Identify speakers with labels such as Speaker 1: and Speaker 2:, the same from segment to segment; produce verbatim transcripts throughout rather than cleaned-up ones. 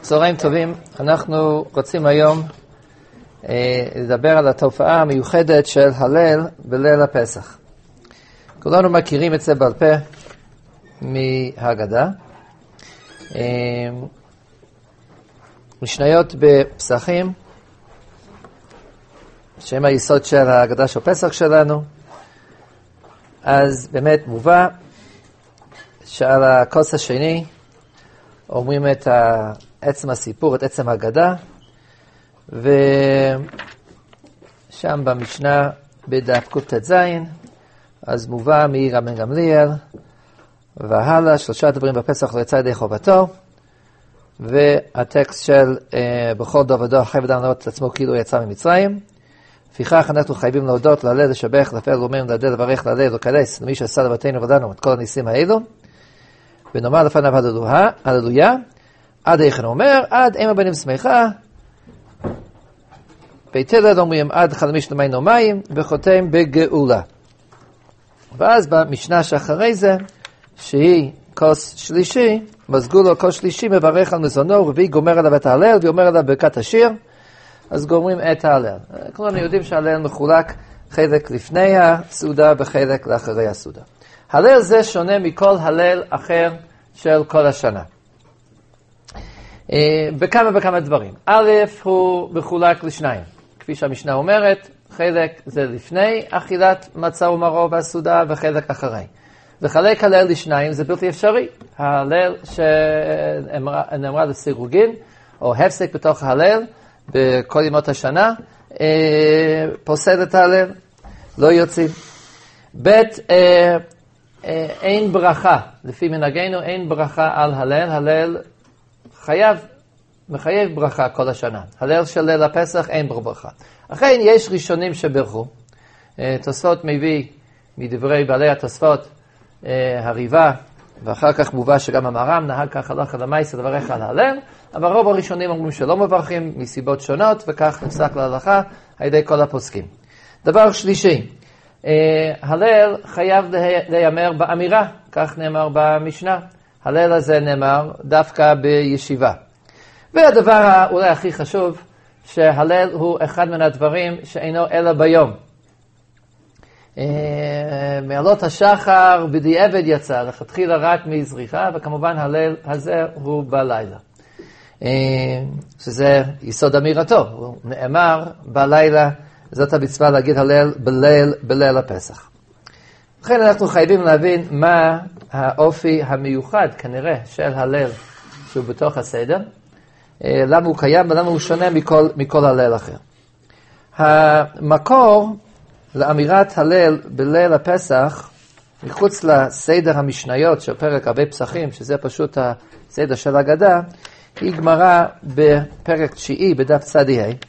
Speaker 1: צהריים טובים, אנחנו רוצים היום אה, לדבר על התופעה המיוחדת של הלל בליל הפסח. כולנו מכירים את זה בעל פה מהגדה. אה, משניות בפסחים, שהם היסוד של ההגדה של פסח שלנו, אז באמת מובא שעל הכוס השני אומרים את עצם הסיפור, את עצם ההגדה, ושם במשנה בדף קט"ז, אז מובא מרבן גמליאל והלאה, שלושה דברים בפסח לא יצא ידי חובתו, והטקסט של אה, בכל דור ודור חייב אדם לראות את עצמו כאילו יצא ממצרים. לפיכך אנחנו חייבים להודות, להלל, לשבח, לפאר, לומר, להדל, לברך, להלל, לקדש, למי שעשה לבתינו ולנו את כל הניסים האלו, ונאמר לפניו הללויה, עד היכן אומר, עד אם הבנים שמחה, בית הלל אומרים עד חלמי שלמיינו מים, וחותם בגאולה. ואז במשנה שאחרי זה, שהיא כוס שלישי, מזגו לו כוס שלישי, מברך על מזונו, רביעי גומר עליו את ההלל, ואומר עליו ברכת השיר, אז גומרים את ההלל. כולנו יודעים שההלל מחולק חלק לפני הסעודה וחלק לאחרי הסעודה. הלל זה שונה מכל הלל אחר של כל השנה. בכמה וכמה דברים. א', הוא מחולק לשניים. כפי שהמשנה אומרת, חלק זה לפני אכילת מצה ומרור והסעודה, וחלק אחרי. לחלק הלל לשניים זה בלתי אפשרי. ההלל שנאמרה לסירוגין, או הפסק בתוך ההלל, בכל ימות השנה, פוסד את ההלל, לא יוצאים. ב', אין ברכה, לפי מנהגנו אין ברכה על הלל, הלל חייב, מחייב ברכה כל השנה. הלל של ליל הפסח אין בו ברכה. אכן יש ראשונים שברכו. תוספות מביא מדברי בעלי התוספות הריבה, ואחר כך מובא שגם המהר"ם נהג כך הלכה למעשה לברך על הלל, אבל רוב הראשונים אומרים שלא מברכים מסיבות שונות, וכך נפסק להלכה על ידי כל הפוסקים. דבר שלישי, הלל חייב להיאמר באמירה, כך נאמר במשנה. הלל הזה נאמר דווקא בישיבה. והדבר אולי הכי חשוב, שהלל הוא אחד מן הדברים שאינו אלא ביום. מעלות השחר בדיעבד יצא, לכתחילה רק מזריחה, וכמובן הלל הזה הוא בלילה. שזה יסוד אמירתו, הוא נאמר בלילה, זאת המצווה להגיד הלל בליל, בליל הפסח. לכן אנחנו חייבים להבין מה האופי המיוחד כנראה של הלל שהוא בתוך הסדר, למה הוא קיים ולמה הוא שונה מכל, מכל הלל אחר. המקור לאמירת הלל בליל הפסח, מחוץ לסדר המשניות של פרק הרבה פסחים, שזה פשוט הסדר של הגדה, היא גמרא בפרק תשיעי בדף צדי ה'.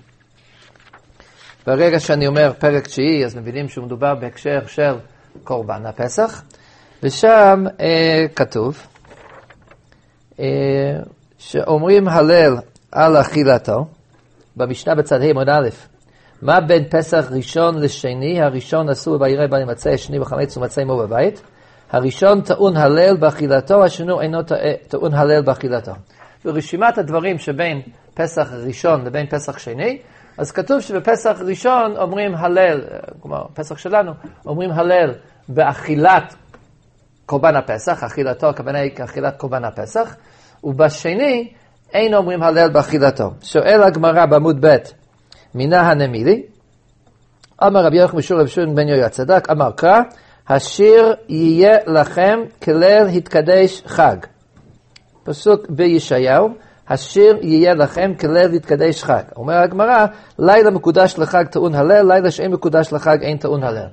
Speaker 1: ברגע שאני אומר פרק תשיעי, אז מבינים שהוא מדובר בהקשר של קורבן הפסח, ושם אה, כתוב אה, שאומרים הלל על אכילתו, במשנה בצד ה' עמוד א', מה בין פסח ראשון לשני? הראשון אסור וירא בל ימצא, השני בחמץ ומצא עמו בבית. הראשון טעון הלל באכילתו, השני אינו טעון הלל באכילתו. ברשימת הדברים שבין פסח ראשון לבין פסח שני, אז כתוב שבפסח ראשון אומרים הלל, כלומר פסח שלנו, אומרים הלל באכילת קורבן הפסח, אכילתו הכוונה היא כאכילת קורבן הפסח, ובשני אין אומרים הלל באכילתו. שואל הגמרא בעמוד ב' מינה הנמילי, אמר רבי יוחנן משור רבי שמעון בן יהוידע צדק, אמר קרא, השיר יהיה לכם כליל התקדש חג. פסוק בישעיהו, השיר יהיה לכם כליל התקדש חג. אומר הגמרא, לילה מקודש לחג טעון הלל, לילה שאין מקודש לחג אין טעון הלל.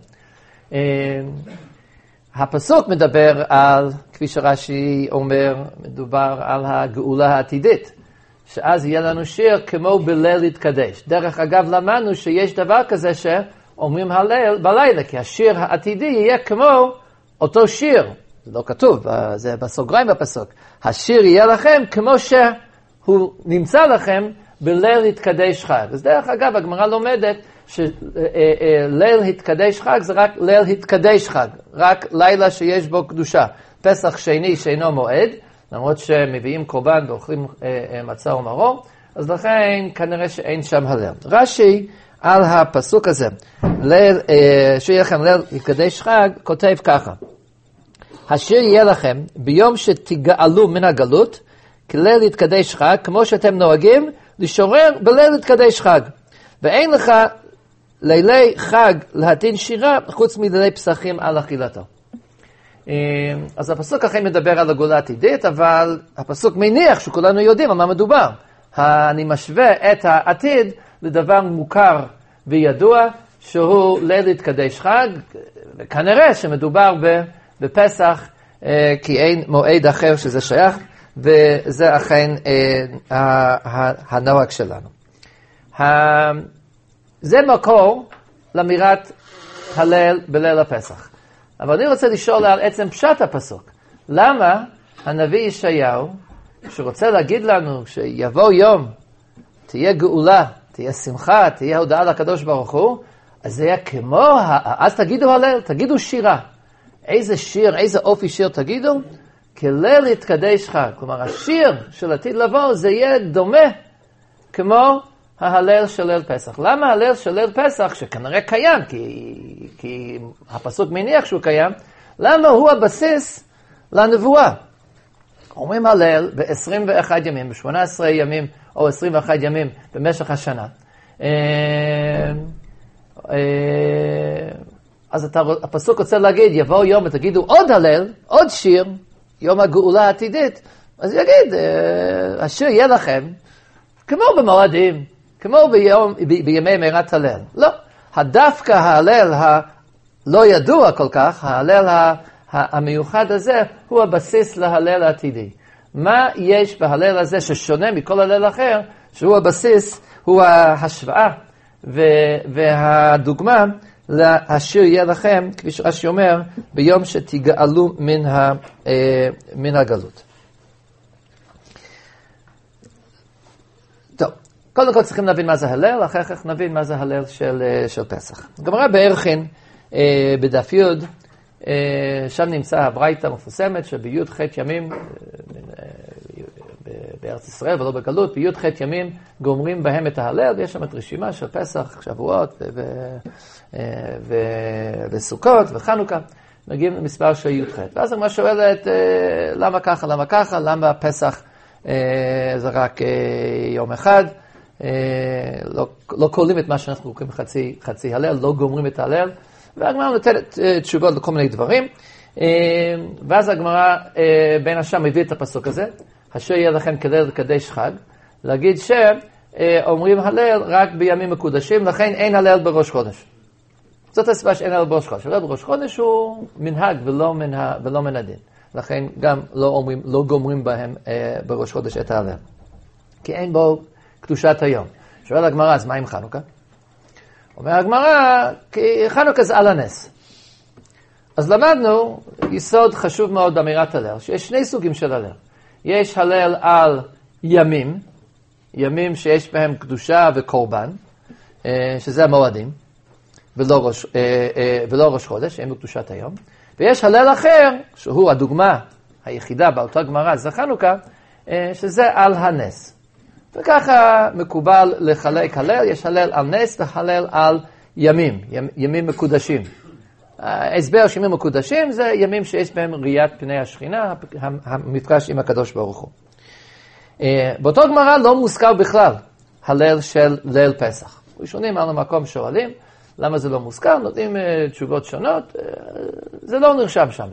Speaker 1: הפסוק מדבר על, כפי שרש"י אומר, מדובר על הגאולה העתידית. שאז יהיה לנו שיר כמו בליל התקדש. דרך אגב, למדנו שיש דבר כזה שאומרים הלל בלילה, כי השיר העתידי יהיה כמו אותו שיר. זה לא כתוב, זה בסוגריים בפסוק. השיר יהיה לכם כמו שהוא נמצא לכם בליל התקדש חג. אז דרך אגב, הגמרא לומדת שליל התקדש חג זה רק ליל התקדש חג, רק לילה שיש בו קדושה. פסח שני שאינו מועד, למרות שמביאים קורבן ואוכלים מצה ומרור, אז לכן כנראה שאין שם הלל. רש"י על הפסוק הזה, ליל, שיהיה לכם ליל יקדש חג, כותב ככה, השיר יהיה לכם ביום שתגאלו מן הגלות, כליל יתקדש חג, כמו שאתם נוהגים, לשורר בליל יתקדש חג. ואין לך לילי חג להתין שירה, חוץ מלילי פסחים על אכילתו. אז הפסוק אכן מדבר על הגאולה העתידית, אבל הפסוק מניח שכולנו יודעים על מה מדובר. אני משווה את העתיד לדבר מוכר וידוע, שהוא ליל יתקדש חג, וכנראה שמדובר בפסח, כי אין מועד אחר שזה שייך, וזה אכן הנוהג שלנו. זה מקור לאמירת הלל בליל הפסח. אבל אני רוצה לשאול על עצם פשט הפסוק. למה הנביא ישעיהו, שרוצה להגיד לנו שיבוא יום, תהיה גאולה, תהיה שמחה, תהיה הודעה לקדוש ברוך הוא, אז זה יהיה כמו, אז תגידו הלל, תגידו שירה. איזה שיר, איזה אופי שיר תגידו? כליל יתקדש חג. כלומר, השיר של עתיד לבוא, זה יהיה דומה כמו ההלל של ליל פסח. למה ההלל של ליל פסח, שכנראה קיים, כי, כי הפסוק מניח שהוא קיים, למה הוא הבסיס לנבואה? אומרים הלל ב-עשרים ואחד ימים, ב-שמונה עשרה ימים או עשרים ואחד ימים במשך השנה. אז אתה, הפסוק רוצה להגיד, יבוא יום ותגידו עוד הלל, עוד שיר, יום הגאולה העתידית, אז יגיד, השיר יהיה לכם, כמו במועדים, כמו ביום, ב, בימי מירת הלל. לא, הדווקא ההלל הלא ידוע כל כך, ההלל המיוחד הזה, הוא הבסיס להלל העתידי. מה יש בהלל הזה ששונה מכל הלל אחר, שהוא הבסיס, הוא ההשוואה והדוגמה, להשיר יהיה לכם, כפי שרש"י אומר, ביום שתגאלו מן, ה, מן הגלות. טוב, קודם כל צריכים להבין מה זה הלל, אחר כך נבין מה זה הלל של, של פסח. גמרא בערכין, בדף י', שם נמצא הברייתא המפורסמת, שבי' ח' ימים, בארץ ישראל ולא בגלות, בי' ח' ימים גומרים בהם את ההלל, ויש שם את רשימה של פסח, שבועות ו- ו- ו- וסוכות וחנוכה, מגיעים למספר של י' ח'. ואז הגמרא שואלת, למה ככה, למה ככה, למה פסח זה רק יום אחד, לא, לא קוראים את מה שאנחנו קוראים חצי, חצי הלל, לא גומרים את ההלל, והגמרא נותנת תשובות לכל מיני דברים, ואז הגמרא בין השם מביא את הפסוק הזה, אשר יהיה לכם כליל לקדש חג, להגיד שאומרים הלל רק בימים מקודשים, לכן אין הלל בראש חודש. זאת הסיבה שאין הלל בראש חודש. הלל בראש חודש הוא מנהג ולא מן, ולא מן הדין. לכן גם לא, אומרים, לא גומרים בהם בראש חודש את ההלל. כי אין בו קדושת היום. שואל הגמרא, אז מה עם חנוכה? אומר הגמרא, כי חנוכה זה על הנס. אז למדנו יסוד חשוב מאוד באמירת הלל, שיש שני סוגים של הלל. יש הלל על ימים, ימים שיש בהם קדושה וקורבן, שזה המועדים, ולא ראש, ולא ראש חודש, שהם בקדושת היום. ויש הלל אחר, שהוא הדוגמה היחידה באותה גמרא, זה חנוכה, שזה על הנס. וככה מקובל לחלק הלל, יש הלל על נס והלל על ימים, ימים מקודשים. ההסבר של ימים מקודשים זה ימים שיש בהם ראיית פני השכינה, המפגש עם הקדוש ברוך הוא. באותו גמרא לא מוזכר בכלל הלל של ליל פסח. ראשונים על המקום שואלים, למה זה לא מוזכר? נותנים תשובות שונות, זה לא נרשם שם.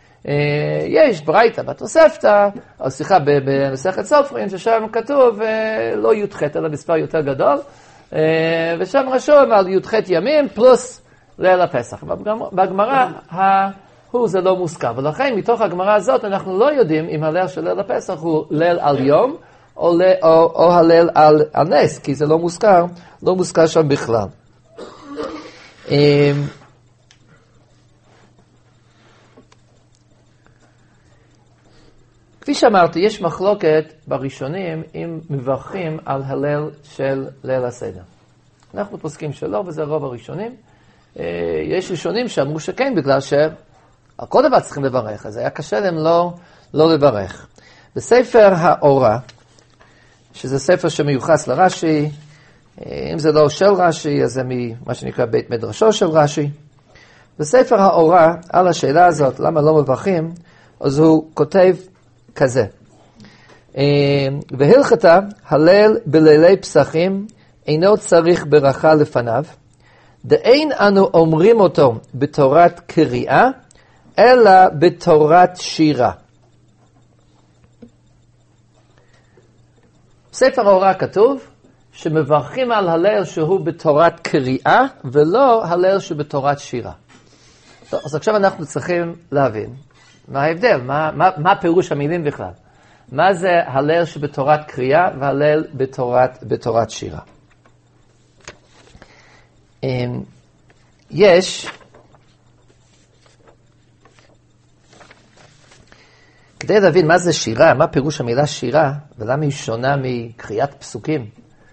Speaker 1: יש ברייתא בתוספתא, או סליחה במסכת סופרים, ששם כתוב לא י"ח אלא מספר יותר גדול, ושם רשום על י"ח ימים פלוס ליל הפסח. בגמרא הוא זה לא מוזכר, ולכן מתוך הגמרא הזאת אנחנו לא יודעים אם הלל של ליל הפסח הוא ליל על יום או, או, או הלל על, על נס, כי זה לא מוזכר, לא מוזכר שם בכלל. כפי שאמרתי, יש מחלוקת בראשונים אם מברכים על הלל של ליל הסדר. אנחנו פוסקים שלא, וזה רוב הראשונים. יש ראשונים שאמרו שכן, בגלל שעל כל דבר צריכים לברך, אז היה קשה להם לא, לא לברך. בספר האורה, שזה ספר שמיוחס לרש"י, אם זה לא של רש"י, אז זה מה שנקרא בית מדרשו של רש"י. בספר האורה, על השאלה הזאת, למה לא מברכים, אז הוא כותב כזה. בהלכתה, הלל בלילי פסחים אינו צריך ברכה לפניו, דאין אנו אומרים אותו בתורת קריאה, אלא בתורת שירה. בספר האורה כתוב שמברכים על הלל שהוא בתורת קריאה, ולא הלל שבתורת שירה. טוב, אז עכשיו אנחנו צריכים להבין מה ההבדל, מה, מה, מה פירוש המילים בכלל. מה זה הלל שבתורת קריאה והלל בתורת, בתורת שירה. יש, כדי להבין מה זה שירה, מה פירוש המילה שירה, ולמה היא שונה מקריאת פסוקים,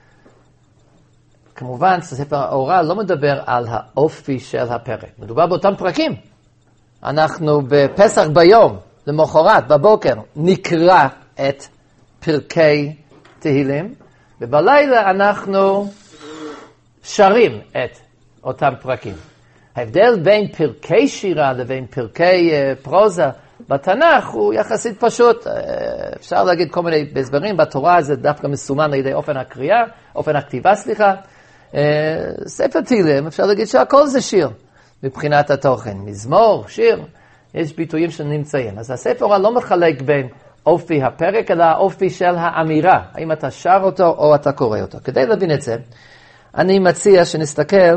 Speaker 1: כמובן, ספר האורה לא מדבר על האופי של הפרק. מדובר באותם פרקים. אנחנו בפסח ביום, למחרת, בבוקר, נקרא את פרקי תהילים, ובלילה אנחנו שרים את אותם פרקים. ההבדל בין פרקי שירה לבין פרקי uh, פרוזה בתנ"ך הוא יחסית פשוט. Uh, אפשר להגיד כל מיני הסברים, בתורה זה דווקא מסומן על ידי אופן הקריאה, אופן הכתיבה, סליחה. Uh, ספר תהילים, אפשר להגיד שהכל זה שיר מבחינת התוכן. מזמור, שיר, יש ביטויים שנמצאים. אז הספר לא מחלק בין אופי הפרק, אלא האופי של האמירה. האם אתה שר אותו או אתה קורא אותו. כדי להבין את זה, אני מציע שנסתכל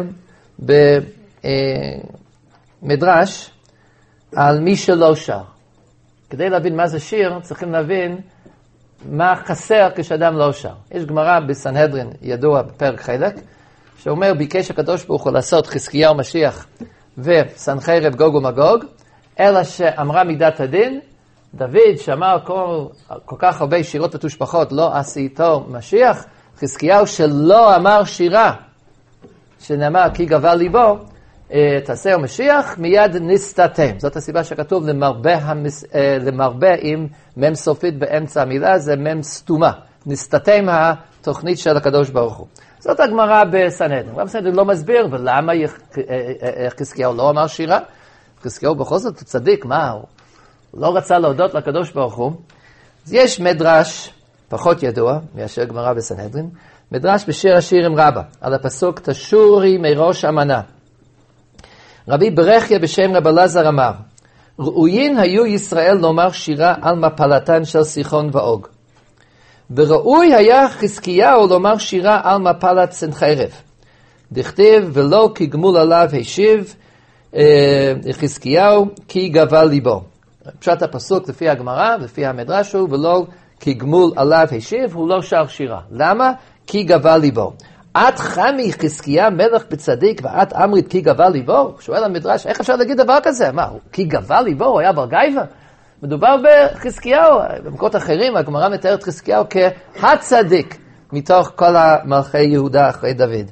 Speaker 1: במדרש על מי שלא שר. כדי להבין מה זה שיר, צריכים להבין מה חסר כשאדם לא שר. יש גמרא בסנהדרין, ידוע בפרק חלק, שאומר, ביקש הקדוש ברוך הוא לעשות חזקיהו משיח וסנחריב גוג ומגוג, אלא שאמרה מידת הדין, דוד שאמר כל, כל כך הרבה שירות ותושבחות, לא עשייתו משיח, חזקיהו שלא אמר שירה, שנאמר כי גבה ליבו, תעשה משיח, מיד נסתתם. זאת הסיבה שכתוב למרבה, המס, למרבה עם מם סופית באמצע המילה, זה מם סתומה. נסתתם התוכנית של הקדוש ברוך הוא. זאת הגמרא בסנהדרין. רב סנהדרין לא מסביר, ולמה חזקיהו לא אמר שירה? חזקיהו בכל זאת הוא צדיק, מה הוא? הוא לא רצה להודות לקדוש ברוך הוא. אז יש מדרש פחות ידוע, מאשר גמרא בסנהדרין, מדרש בשיר השירים רבה, על הפסוק תשורי מראש אמנה. רבי ברכיה בשם רב אלעזר אמר, ראויין היו ישראל לומר שירה על מפלתן של סיחון ואוג. וראוי היה חזקיהו לומר שירה על מפלת סנחריב. דכתיב ולא כגמול עליו השיב חזקיהו כי גבה ליבו. פשט הפסוק לפי הגמרא, לפי המדרש הוא, ולא כגמול עליו השיב, הוא לא שר שירה. למה? כי גבה ליבו. את חמי חזקיה מלך בצדיק, ואת אמרית כי גבה ליבו? שואל המדרש, איך אפשר להגיד דבר כזה? מה, כי גבה ליבו? הוא היה בר גייבה? מדובר בחזקיהו. במקומות אחרים, הגמרא מתארת חזקיהו כהצדיק, מתוך כל המלכי יהודה אחרי דוד.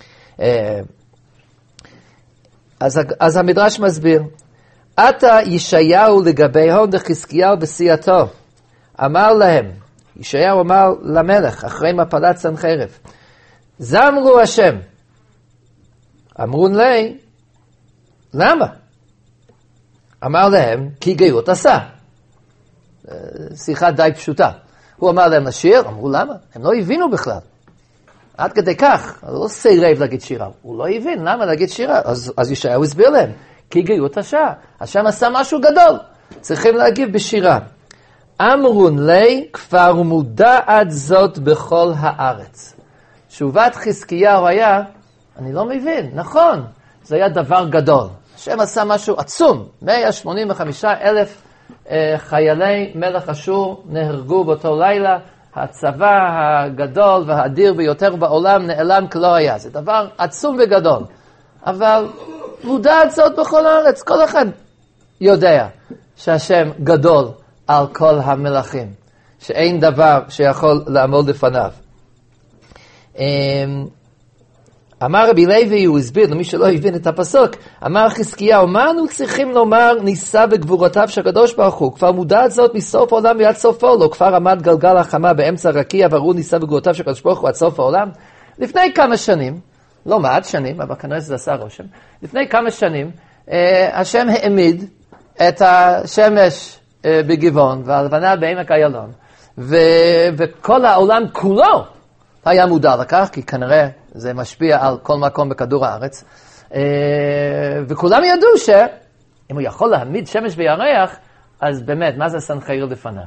Speaker 1: אז, אז המדרש מסביר, עתה ישעיהו לגבי הון דחזקיהו בסיעתו. אמר להם, ישעיהו אמר למלך, אחרי מפלת סנחריב, זמרו השם. אמרון לי, למה? אמר להם, כי גאות עשה. שיחה די פשוטה. הוא אמר להם לשיר, אמרו למה? הם לא הבינו בכלל. עד כדי כך, הוא לא סירב להגיד שירה. הוא לא הבין למה להגיד שירה. אז, אז ישעיהו הסביר להם, כי גאות עשה. השם עשה משהו גדול. צריכים להגיב בשירה. אמרון לי, כבר מודעת זאת בכל הארץ. תשובת חזקיהו היה, אני לא מבין, נכון, זה היה דבר גדול. השם עשה משהו עצום, מאה שמונים וחמישה אלף אה, חיילי מלך אשור נהרגו באותו לילה, הצבא הגדול והאדיר ביותר בעולם נעלם כלא היה. זה דבר עצום וגדול. אבל מודעת זאת בכל הארץ, כל אחד יודע שהשם גדול על כל המלכים, שאין דבר שיכול לעמוד לפניו. אמר רבי לוי, הוא הסביר למי שלא הבין את הפסוק, אמר חזקיהו, מה אנו צריכים לומר ניסה בגבורותיו של הקדוש ברוך הוא? כבר מודעת זאת מסוף העולם ועד סופו, לא כבר עמד גלגל החמה באמצע רקיע, וראו ניסה בגבורותיו של הקדוש ברוך הוא עד סוף העולם? לפני כמה שנים, לא מעט שנים, אבל כנראה זה עשה רושם, לפני כמה שנים, אה, השם העמיד את השמש אה, בגבעון, והלבנה בעמק איילון, ו- וכל העולם כולו היה מודע לכך, כי כנראה זה משפיע על כל מקום בכדור הארץ, וכולם ידעו שאם הוא יכול להעמיד שמש וירח, אז באמת, מה זה סנחריב לפניו?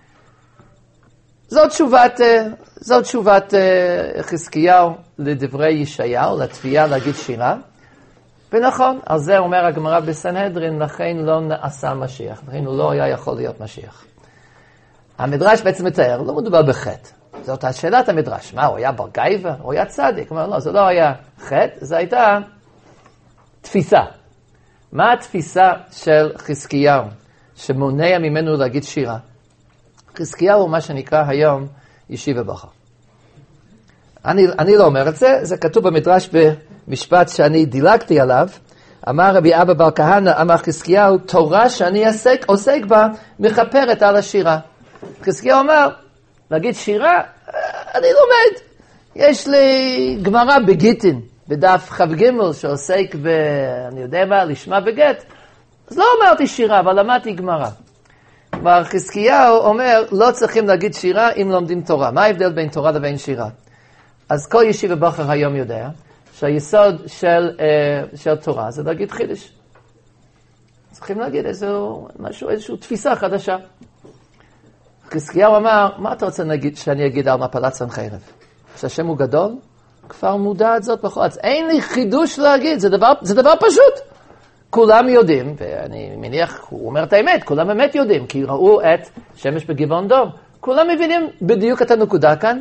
Speaker 1: זאת תשובת, זאת תשובת חזקיהו לדברי ישעיהו, לתביעה להגיד שירה, ונכון, על זה אומר הגמרא בסנהדרין, לכן לא נעשה משיח, לכן הוא לא היה יכול להיות משיח. המדרש בעצם מתאר, לא מדובר בחטא. זאת השאלת המדרש. מה, הוא היה בר גייבה? הוא היה צדיק? הוא אומר, לא, זה לא היה חטא, זה הייתה תפיסה. מה התפיסה של חזקיהו שמונע ממנו להגיד שירה? חזקיהו הוא מה שנקרא היום ישיבה בכר. אני, אני לא אומר את זה, זה כתוב במדרש במשפט שאני דילגתי עליו. אמר רבי אבא בר כהנא, אמר חזקיהו, תורה שאני עוסק, עוסק בה מכפרת על השירה. חזקיהו אמר, להגיד שירה, אני לומד. יש לי גמרא בגיטין, בדף ח"ג, שעוסק ב... אני יודע מה, לשמה בגט. אז לא אמרתי שירה, אבל למדתי גמרא. כבר חזקיהו אומר, לא צריכים להגיד שירה אם לומדים תורה. מה ההבדל בין תורה לבין שירה? אז כל ישיבה בכר היום יודע, שהיסוד של, של תורה זה להגיד חידש. צריכים להגיד איזו, משהו, איזושהי תפיסה חדשה. חזקיהו אמר, מה אתה רוצה נגיד, שאני אגיד על מפלת סנחריב? שהשם הוא גדול? כבר מודע את זאת בכל. אז אין לי חידוש להגיד, זה דבר, זה דבר פשוט. כולם יודעים, ואני מניח, הוא אומר את האמת, כולם באמת יודעים, כי ראו את שמש בגבעון דום. כולם מבינים בדיוק את הנקודה כאן.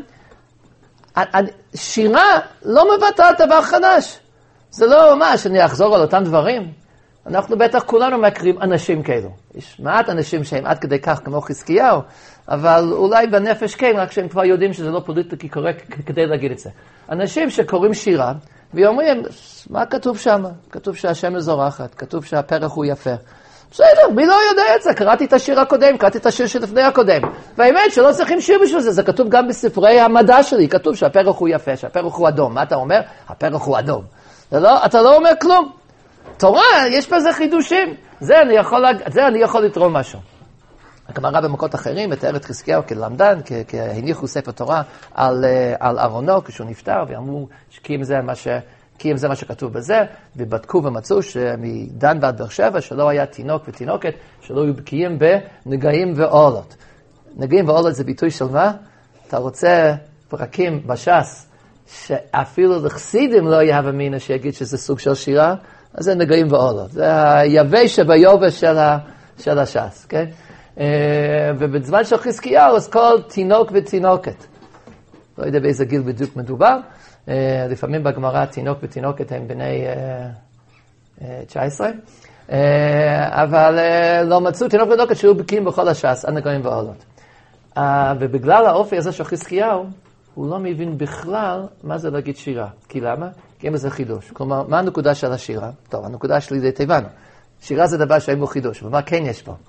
Speaker 1: שירה לא מבטאת דבר חדש. זה לא מה, שאני אחזור על אותם דברים. אנחנו בטח כולנו מכירים אנשים כאלו. יש מעט אנשים שהם עד כדי כך כמו חזקיהו, אבל אולי בנפש כן, רק שהם כבר יודעים שזה לא פוליטיקלי קורקט כדי להגיד את זה. אנשים שקוראים שירה, ואומרים, מה כתוב שם? כתוב שהשם זורחת, כתוב שהפרח הוא יפה. בסדר, מי לא יודע את זה? קראתי את השיר הקודם, קראתי את השיר שלפני הקודם. והאמת שלא צריכים שיר בשביל זה, זה כתוב גם בספרי המדע שלי, כתוב שהפרח הוא יפה, שהפרח הוא אדום. מה אתה אומר? הפרח הוא אדום. לא, אתה לא אומר כלום. תורה, יש בזה חידושים. זה אני יכול, זה אני יכול לתרום משהו. הגמרא במקומות אחרים מתאר את חזקיהו כלמדן, כהניחו ספר תורה על, על ארונו כשהוא נפטר, ואמרו כי אם זה מה ש... כי אם זה מה שכתוב בזה, ובדקו ומצאו שמדן ועד באר שבע, שלא היה תינוק ותינוקת, שלא היו בקיאים בנגעים ועולות. נגעים ועולות זה ביטוי של מה? אתה רוצה פרקים בש"ס, שאפילו לחסידים לא יהיה המינה שיגיד שזה סוג של שירה, אז זה נגעים ועולות. זה היבש שביובש של, ה, של הש"ס, כן? ובזמן של חזקיהו, אז כל תינוק ותינוקת. לא יודע באיזה גיל בדיוק מדובר, לפעמים בגמרא תינוק ותינוקת הם בני תשע עשרה, אבל לא מצאו תינוק ותינוקת שהיו בקיאים בכל הש"ס, הנגעים ועולות. ובגלל האופי הזה של חזקיהו, הוא לא מבין בכלל מה זה להגיד שירה. כי למה? כי אין בזה חידוש. כלומר, מה הנקודה של השירה? טוב, הנקודה שלי זה טבענו. שירה זה דבר שאין בו חידוש, ומה כן יש פה?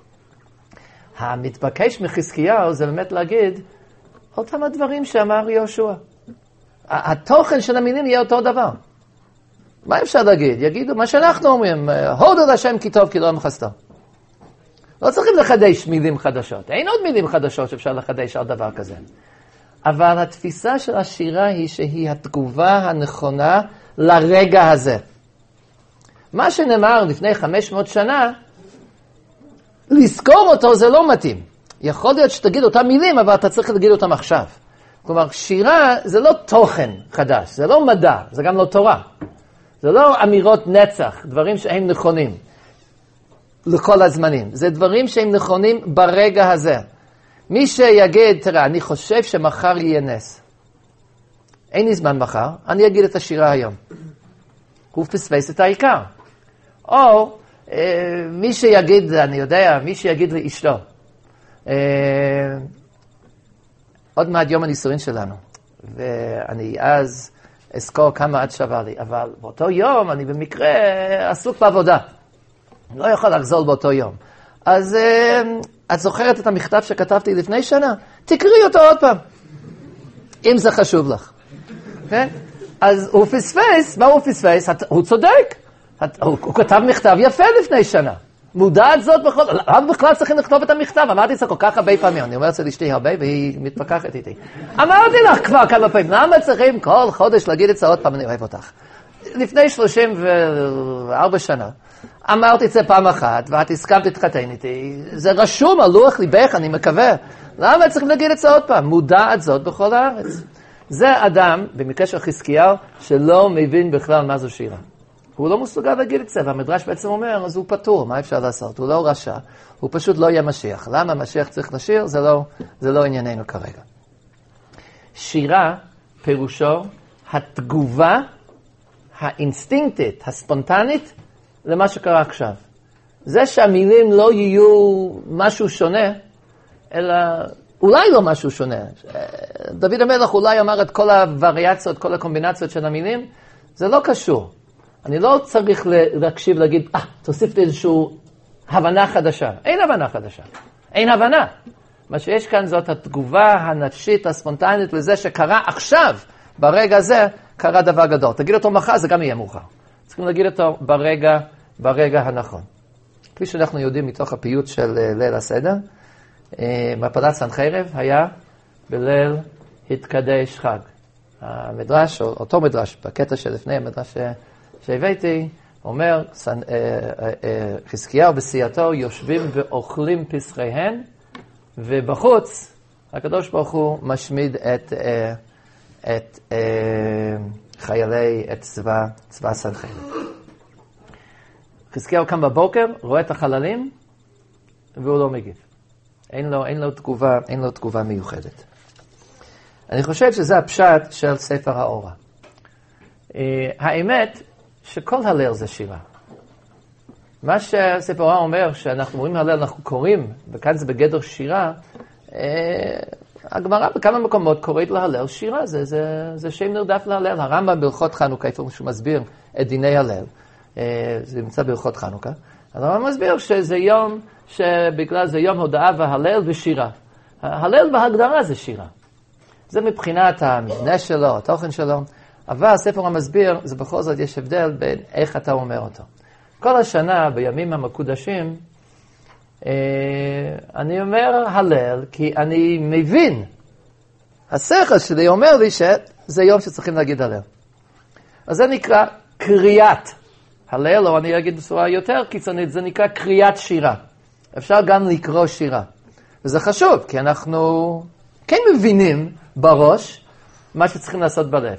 Speaker 1: המתבקש מחזקיהו זה באמת להגיד אותם הדברים שאמר יהושע. התוכן של המילים יהיה אותו דבר. מה אפשר להגיד? יגידו מה שאנחנו אומרים, הודו להשם כי טוב כי לא מחסתו. לא צריכים לחדש מילים חדשות. אין עוד מילים חדשות שאפשר לחדש על דבר כזה. אבל התפיסה של השירה היא שהיא התגובה הנכונה לרגע הזה. מה שנאמר לפני חמש מאות שנה, לזכור אותו זה לא מתאים. יכול להיות שתגיד אותם מילים, אבל אתה צריך להגיד אותם עכשיו. כלומר, שירה זה לא תוכן חדש, זה לא מדע, זה גם לא תורה. זה לא אמירות נצח, דברים שהם נכונים לכל הזמנים. זה דברים שהם נכונים ברגע הזה. מי שיגיד, תראה, אני חושב שמחר יהיה נס. אין לי זמן מחר, אני אגיד את השירה היום. הוא פספס את העיקר. או אה, מי שיגיד, אני יודע, מי שיגיד לאשתו, אה, עוד מעט יום הנישואין שלנו, ואני אז אזכור כמה עד שווה לי, אבל באותו יום אני במקרה עסוק בעבודה. אני לא יכול לחזור באותו יום. אז את זוכרת את המכתב שכתבתי לפני שנה? תקראי אותו עוד פעם, אם זה חשוב לך. כן? אז הוא פספס, מה הוא פספס? הוא צודק. הוא כתב מכתב יפה לפני שנה. מודעת זאת בכל... רק בכלל צריכים לכתוב את המכתב. אמרתי את זה כל כך הרבה פעמים. אני אומר את זה לאשתי הרבה, והיא מתפקחת איתי. אמרתי לך כבר כמה פעמים, למה צריכים כל חודש להגיד את זה עוד פעם, אני אוהב אותך. לפני שלושים וארבע שנה, אמרתי את זה פעם אחת, ואת הסכמת להתחתן איתי. זה רשום על לוח ליבך, אני מקווה. למה צריכים להגיד את זה עוד פעם? מודעת זאת בכל הארץ. זה אדם, במקרה של חזקיהו, שלא מבין בכלל מה זו שירה. הוא לא מסוגל להגיד את זה, והמדרש בעצם אומר, אז הוא פטור, מה אפשר לעשות? הוא לא רשע, הוא פשוט לא יהיה משיח. למה משיח צריך לשיר? זה לא, זה לא ענייננו כרגע. שירה, פירושו, התגובה האינסטינקטית, הספונטנית, למה שקרה עכשיו. זה שהמילים לא יהיו משהו שונה, אלא אולי לא משהו שונה. דוד המלך אולי אמר את כל הווריאציות, כל הקומבינציות של המילים, זה לא קשור. אני לא צריך להקשיב, להגיד, אה, תוסיף לי איזושהי הבנה חדשה. אין הבנה חדשה. אין הבנה. מה שיש כאן זאת התגובה הנפשית, הספונטנית, לזה שקרה עכשיו, ברגע הזה, קרה דבר גדול. תגיד אותו מחר, זה גם יהיה מאוחר. צריכים להגיד אותו ברגע, ברגע הנכון. כפי שאנחנו יודעים מתוך הפיוט של ליל הסדר, מפלת סנחריב היה בליל התקדש חג. המדרש, אותו מדרש, בקטע שלפני המדרש שהבאתי, אומר, חזקיהו בסיעתו יושבים ואוכלים פסחיהן, ובחוץ הקדוש ברוך הוא משמיד את, את חיילי, את צבא, צבא סנחריב. חזקיהו קם בבוקר, רואה את החללים, והוא לא מגיב. אין לו, אין לו תגובה, אין לו תגובה מיוחדת. אני חושב שזה הפשט של ספר האורה. האמת שכל הלל זה שירה. מה שספר האורה אומר, שאנחנו רואים הלל, אנחנו קוראים, וכאן זה בגדר שירה, הגמרא בכמה מקומות קוראת להלל שירה, זה, זה, זה שם נרדף להלל. הרמב"ם בהלכות חנוכה, איפה שהוא מסביר את דיני הלל, זה נמצא בהלכות חנוכה, הרמב"ם מסביר שזה יום, שבגלל זה יום הודעה והלל ושירה. הלל בהגדרה זה שירה. זה מבחינת המבנה שלו, התוכן שלו, אבל הספר המסביר, זה בכל זאת יש הבדל בין איך אתה אומר אותו. כל השנה, בימים המקודשים, אני אומר הלל, כי אני מבין, השכל שלי אומר לי שזה יום שצריכים להגיד הלל. אז זה נקרא קריאת הלל, או אני אגיד בצורה יותר קיצונית, זה נקרא קריאת שירה. אפשר גם לקרוא שירה. וזה חשוב, כי אנחנו כן מבינים בראש מה שצריכים לעשות בלב.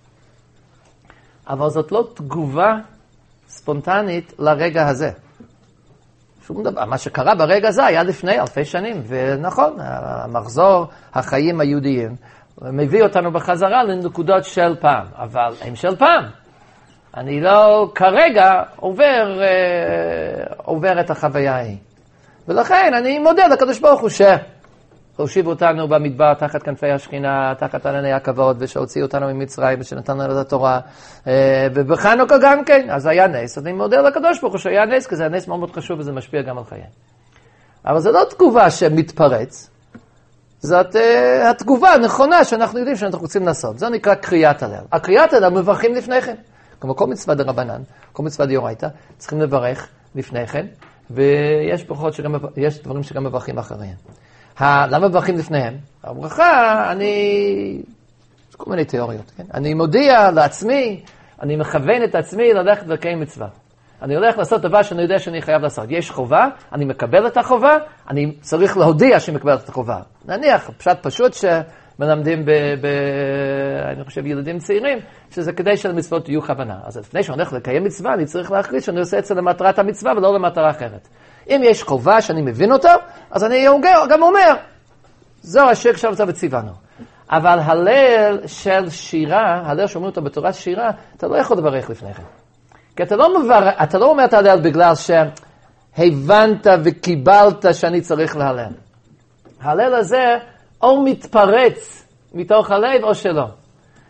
Speaker 1: אבל זאת לא תגובה ספונטנית לרגע הזה. שום דבר. מה שקרה ברגע הזה היה לפני אלפי שנים, ונכון, המחזור החיים היהודיים מביא אותנו בחזרה לנקודות של פעם, אבל הם של פעם. אני לא כרגע עובר, עובר את החוויה ההיא. ולכן אני מודה לקדוש ברוך הוא שהושיב אותנו במדבר תחת כנפי השכינה, תחת ענני הכבוד, ושהוציא אותנו ממצרים, ושנתן לנו את התורה, ובחנוכה גם כן, אז היה נס. אז אני מודה לקדוש ברוך הוא שהיה נס, כי זה נס מאוד מאוד חשוב, וזה משפיע גם על חיי. אבל זו לא תגובה שמתפרץ, זאת uh, התגובה הנכונה שאנחנו יודעים שאנחנו רוצים לעשות. זה נקרא קריאת הלל. הקריאת הלל מברכים לפני כן. כמו כל מצווה דרבנן, כל מצווה דאורייתא, צריכים לברך לפני כן, ויש ברכות שגם, יש דברים שגם מברכים אחריהם. למה מברכים לפניהם? הברכה, אני... יש כל מיני תיאוריות, כן? אני מודיע לעצמי, אני מכוון את עצמי ללכת לקיים מצווה. אני הולך לעשות דבר שאני יודע שאני חייב לעשות. יש חובה, אני מקבל את החובה, אני צריך להודיע שאני מקבל את החובה. נניח, פשט פשוט שמלמדים ב... ב... אני חושב ילדים צעירים, שזה כדי שלמצוות יהיו כוונה. אז לפני שאני הולך לקיים מצווה, אני צריך להחליט שאני עושה את זה למטרת המצווה ולא למטרה אחרת. אם יש חובה שאני מבין אותו, אז אני גם אומר, זו השיר עכשיו זה וציוונו. אבל הלל של שירה, הלל שאומרים אותו בתורת שירה, אתה לא יכול לברך לפני כן. כי אתה לא, מבר... אתה לא אומר את הלל בגלל שהבנת וקיבלת שאני צריך להלל. הלל הזה או מתפרץ מתוך הלב או שלא.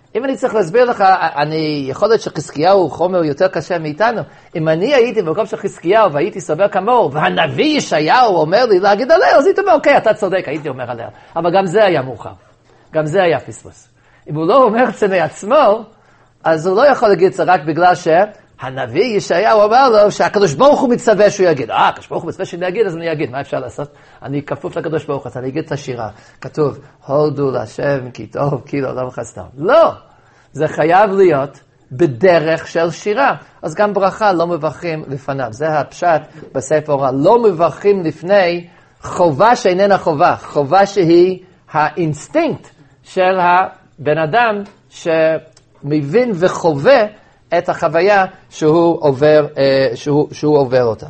Speaker 1: אם אני צריך להסביר לך, אני יכול להיות שחזקיהו הוא חומר יותר קשה מאיתנו. אם אני הייתי במקום של חזקיהו והייתי סובר כמוהו, והנביא ישעיהו אומר לי להגיד עליה, אז הייתי אומר, אוקיי, אתה צודק, הייתי אומר עליה. אבל גם זה היה מאוחר. גם זה היה פספוס. אם הוא לא אומר את זה מעצמו, אז הוא לא יכול להגיד את זה רק בגלל שהנביא ישעיהו אומר לו שהקדוש ברוך הוא מצווה שהוא יגיד. אה, הקדוש ברוך הוא מצווה שאני אגיד, אז אני אגיד. מה אפשר לעשות? אני כפוף לקדוש ברוך הוא, אז אני אגיד את השירה. כתוב, הודו להשם כי טוב, כי לעולם חסדיו. לא! זה חייב להיות בדרך של שירה. אז גם ברכה לא מברכים לפניו. זה הפשט בספר, לא מברכים לפני חובה שאיננה חובה. חובה שהיא האינסטינקט של הבן אדם שמבין וחווה את החוויה שהוא עובר, שהוא, שהוא עובר אותה.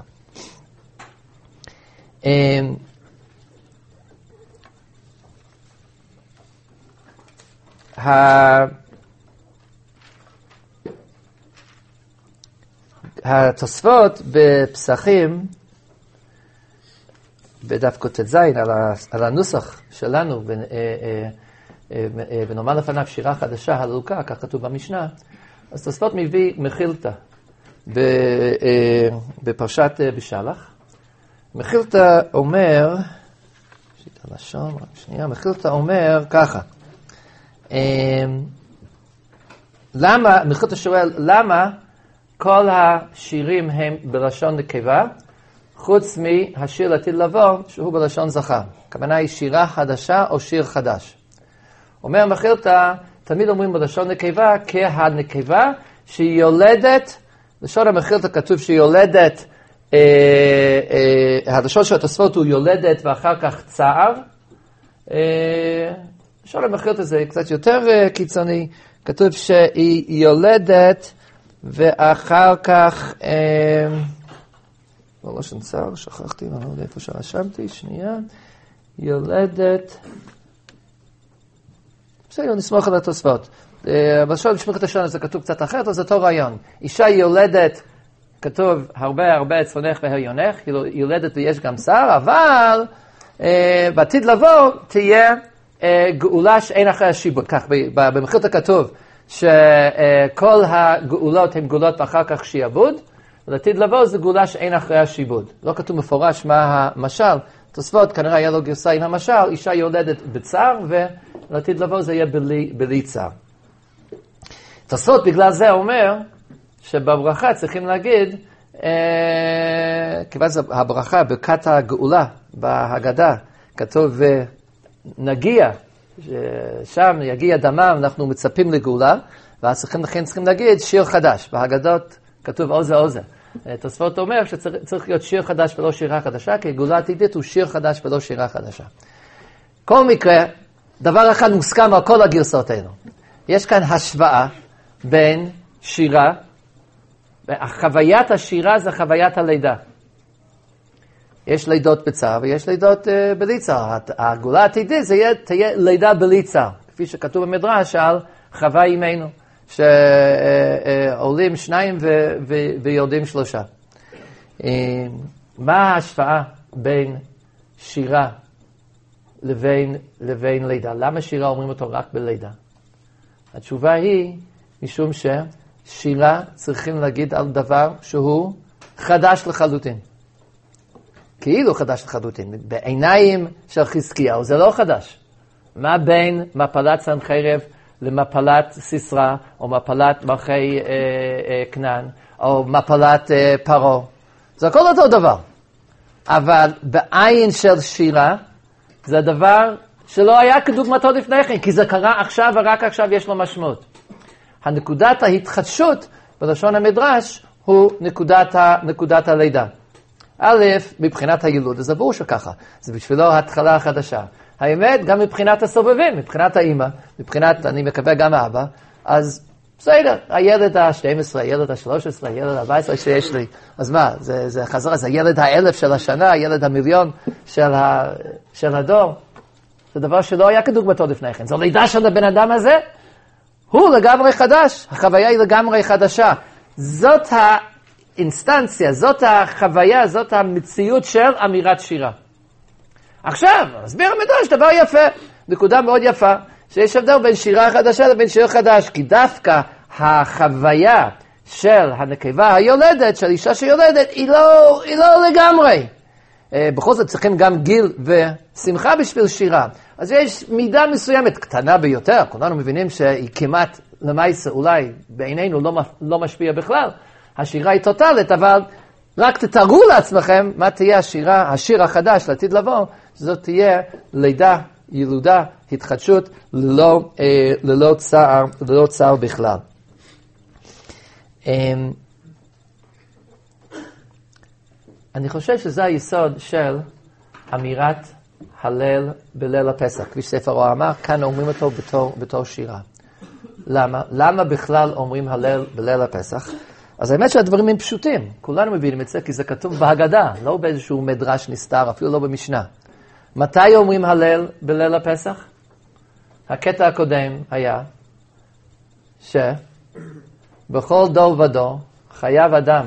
Speaker 1: התוספות בפסחים, בדף קט"ז, על הנוסח שלנו, ונאמר לפניו שירה חדשה, הללוקה, כך כתוב במשנה, אז תוספות מביא מחילתא בפרשת בשלח. מחילתא אומר, שיטה לשון, רק שנייה, מחילתא אומר ככה, למה, מחילתא שואל, למה כל השירים הם בלשון נקבה, חוץ מהשיר לעתיד לבוא, שהוא בלשון זכר. הכוונה היא שירה חדשה או שיר חדש. אומר מחילתא, תמיד אומרים בלשון נקבה, כהנקבה שהיא יולדת, לשון המחילתא כתוב שהיא יולדת, אה, אה, הלשון של התוספות הוא יולדת ואחר כך צער. אה, לשון המחילתא זה קצת יותר אה, קיצוני, כתוב שהיא יולדת, ואחר כך, אה, לא לשון צער, שכחתי, אני לא יודע איפה שרשמתי, שנייה, יולדת, בסדר, נסמוך על התוספות. בלשון משמחת השון זה כתוב קצת אחרת, אז זה אותו רעיון. אישה יולדת, כתוב הרבה הרבה צפונך והריונך, יולדת ויש גם שר, אבל אה, בעתיד לבוא תהיה אה, גאולה שאין אחרי השיבוד. כך, במחילתא כתוב שכל הגאולות הן גאולות ואחר כך שיעבוד, ולעתיד לבוא זה גאולה שאין אחרי השיבוד. לא כתוב מפורש מה המשל, תוספות כנראה היה לו גרסה עם המשל, אישה יולדת בצער ולעתיד לבוא זה יהיה בלי, בלי צער. תוספות בגלל זה אומר שבברכה צריכים להגיד, אה, כיוון הברכה ברכת הגאולה בהגדה, כתוב נגיע, שם יגיע דמם, אנחנו מצפים לגאולה, ואז צריכים, לכן צריכים להגיד שיר חדש. בהגדות כתוב עוזה עוזה. תוספות אומר שצריך להיות שיר חדש ולא שירה חדשה, כי גאולה עתידית הוא שיר חדש ולא שירה חדשה. כל מקרה, דבר אחד מוסכם על כל הגרסאות האלו. יש כאן השוואה בין שירה, חוויית השירה זה חוויית הלידה. יש לידות בצער ויש לידות uh, בלי צער. הגאולה העתידית זה יהיה, תהיה לידה בלי צער, כפי שכתוב במדרש על חווה אימנו, שעולים שניים ו- ו- ויורדים שלושה. מה ההשוואה בין שירה לבין, לבין לידה? למה שירה אומרים אותו רק בלידה? התשובה היא, משום ששירה צריכים להגיד על דבר שהוא חדש לחלוטין. כאילו חדש לחלוטין. בעיניים של חזקיהו זה לא חדש. מה בין מפלת סנחריב למפלת סיסרא, או מפלת מלכי אה, אה, כנען, או מפלת אה, פרעה? זה הכל אותו דבר. אבל בעין של שירה, זה דבר שלא היה כדוגמתו לפני כן, כי זה קרה עכשיו ורק עכשיו יש לו משמעות. הנקודת ההתחדשות בלשון המדרש הוא נקודת, ה, נקודת הלידה. א', מבחינת הילוד, זה ברור שככה, זה בשבילו ההתחלה החדשה. האמת, גם מבחינת הסובבים, מבחינת האמא, מבחינת, אני מקווה גם האבא, אז בסדר, הילד ה-שתים עשרה, הילד ה-שלוש עשרה, הילד ה-ארבע עשרה שיש לי, אז מה, זה, זה חזרה, זה הילד האלף של השנה, הילד המיליון של, ה, של הדור. זה דבר שלא היה כדוגמתו לפני כן. זו לידה של הבן אדם הזה, הוא לגמרי חדש, החוויה היא לגמרי חדשה. זאת האינסטנציה, זאת החוויה, זאת המציאות של אמירת שירה. עכשיו, הסביר המדרש, דבר יפה, נקודה מאוד יפה. שיש הבדל בין שירה חדשה לבין שיר חדש, כי דווקא החוויה של הנקבה היולדת, של אישה שיולדת, היא לא, היא לא לגמרי. בכל זאת צריכים גם גיל ושמחה בשביל שירה. אז יש מידה מסוימת, קטנה ביותר, כולנו מבינים שהיא כמעט למעשה, אולי בעינינו לא, לא משפיע בכלל. השירה היא טוטלית, אבל רק תתארו לעצמכם מה תהיה השירה, השיר החדש לעתיד לבוא, זאת תהיה לידה, ילודה, התחדשות, ללא, אה, ללא צער, ללא צער בכלל. אה, אני חושב שזה היסוד של אמירת הלל בליל הפסח. כפי שספר אור אמר, כאן אומרים אותו בתור, בתור שירה. למה? למה בכלל אומרים הלל בליל הפסח? אז האמת שהדברים הם פשוטים. כולנו מבינים את זה, כי זה כתוב בהגדה, לא באיזשהו מדרש נסתר, אפילו לא במשנה. מתי אומרים הלל בליל הפסח? הקטע הקודם היה שבכל דור ודור חייב אדם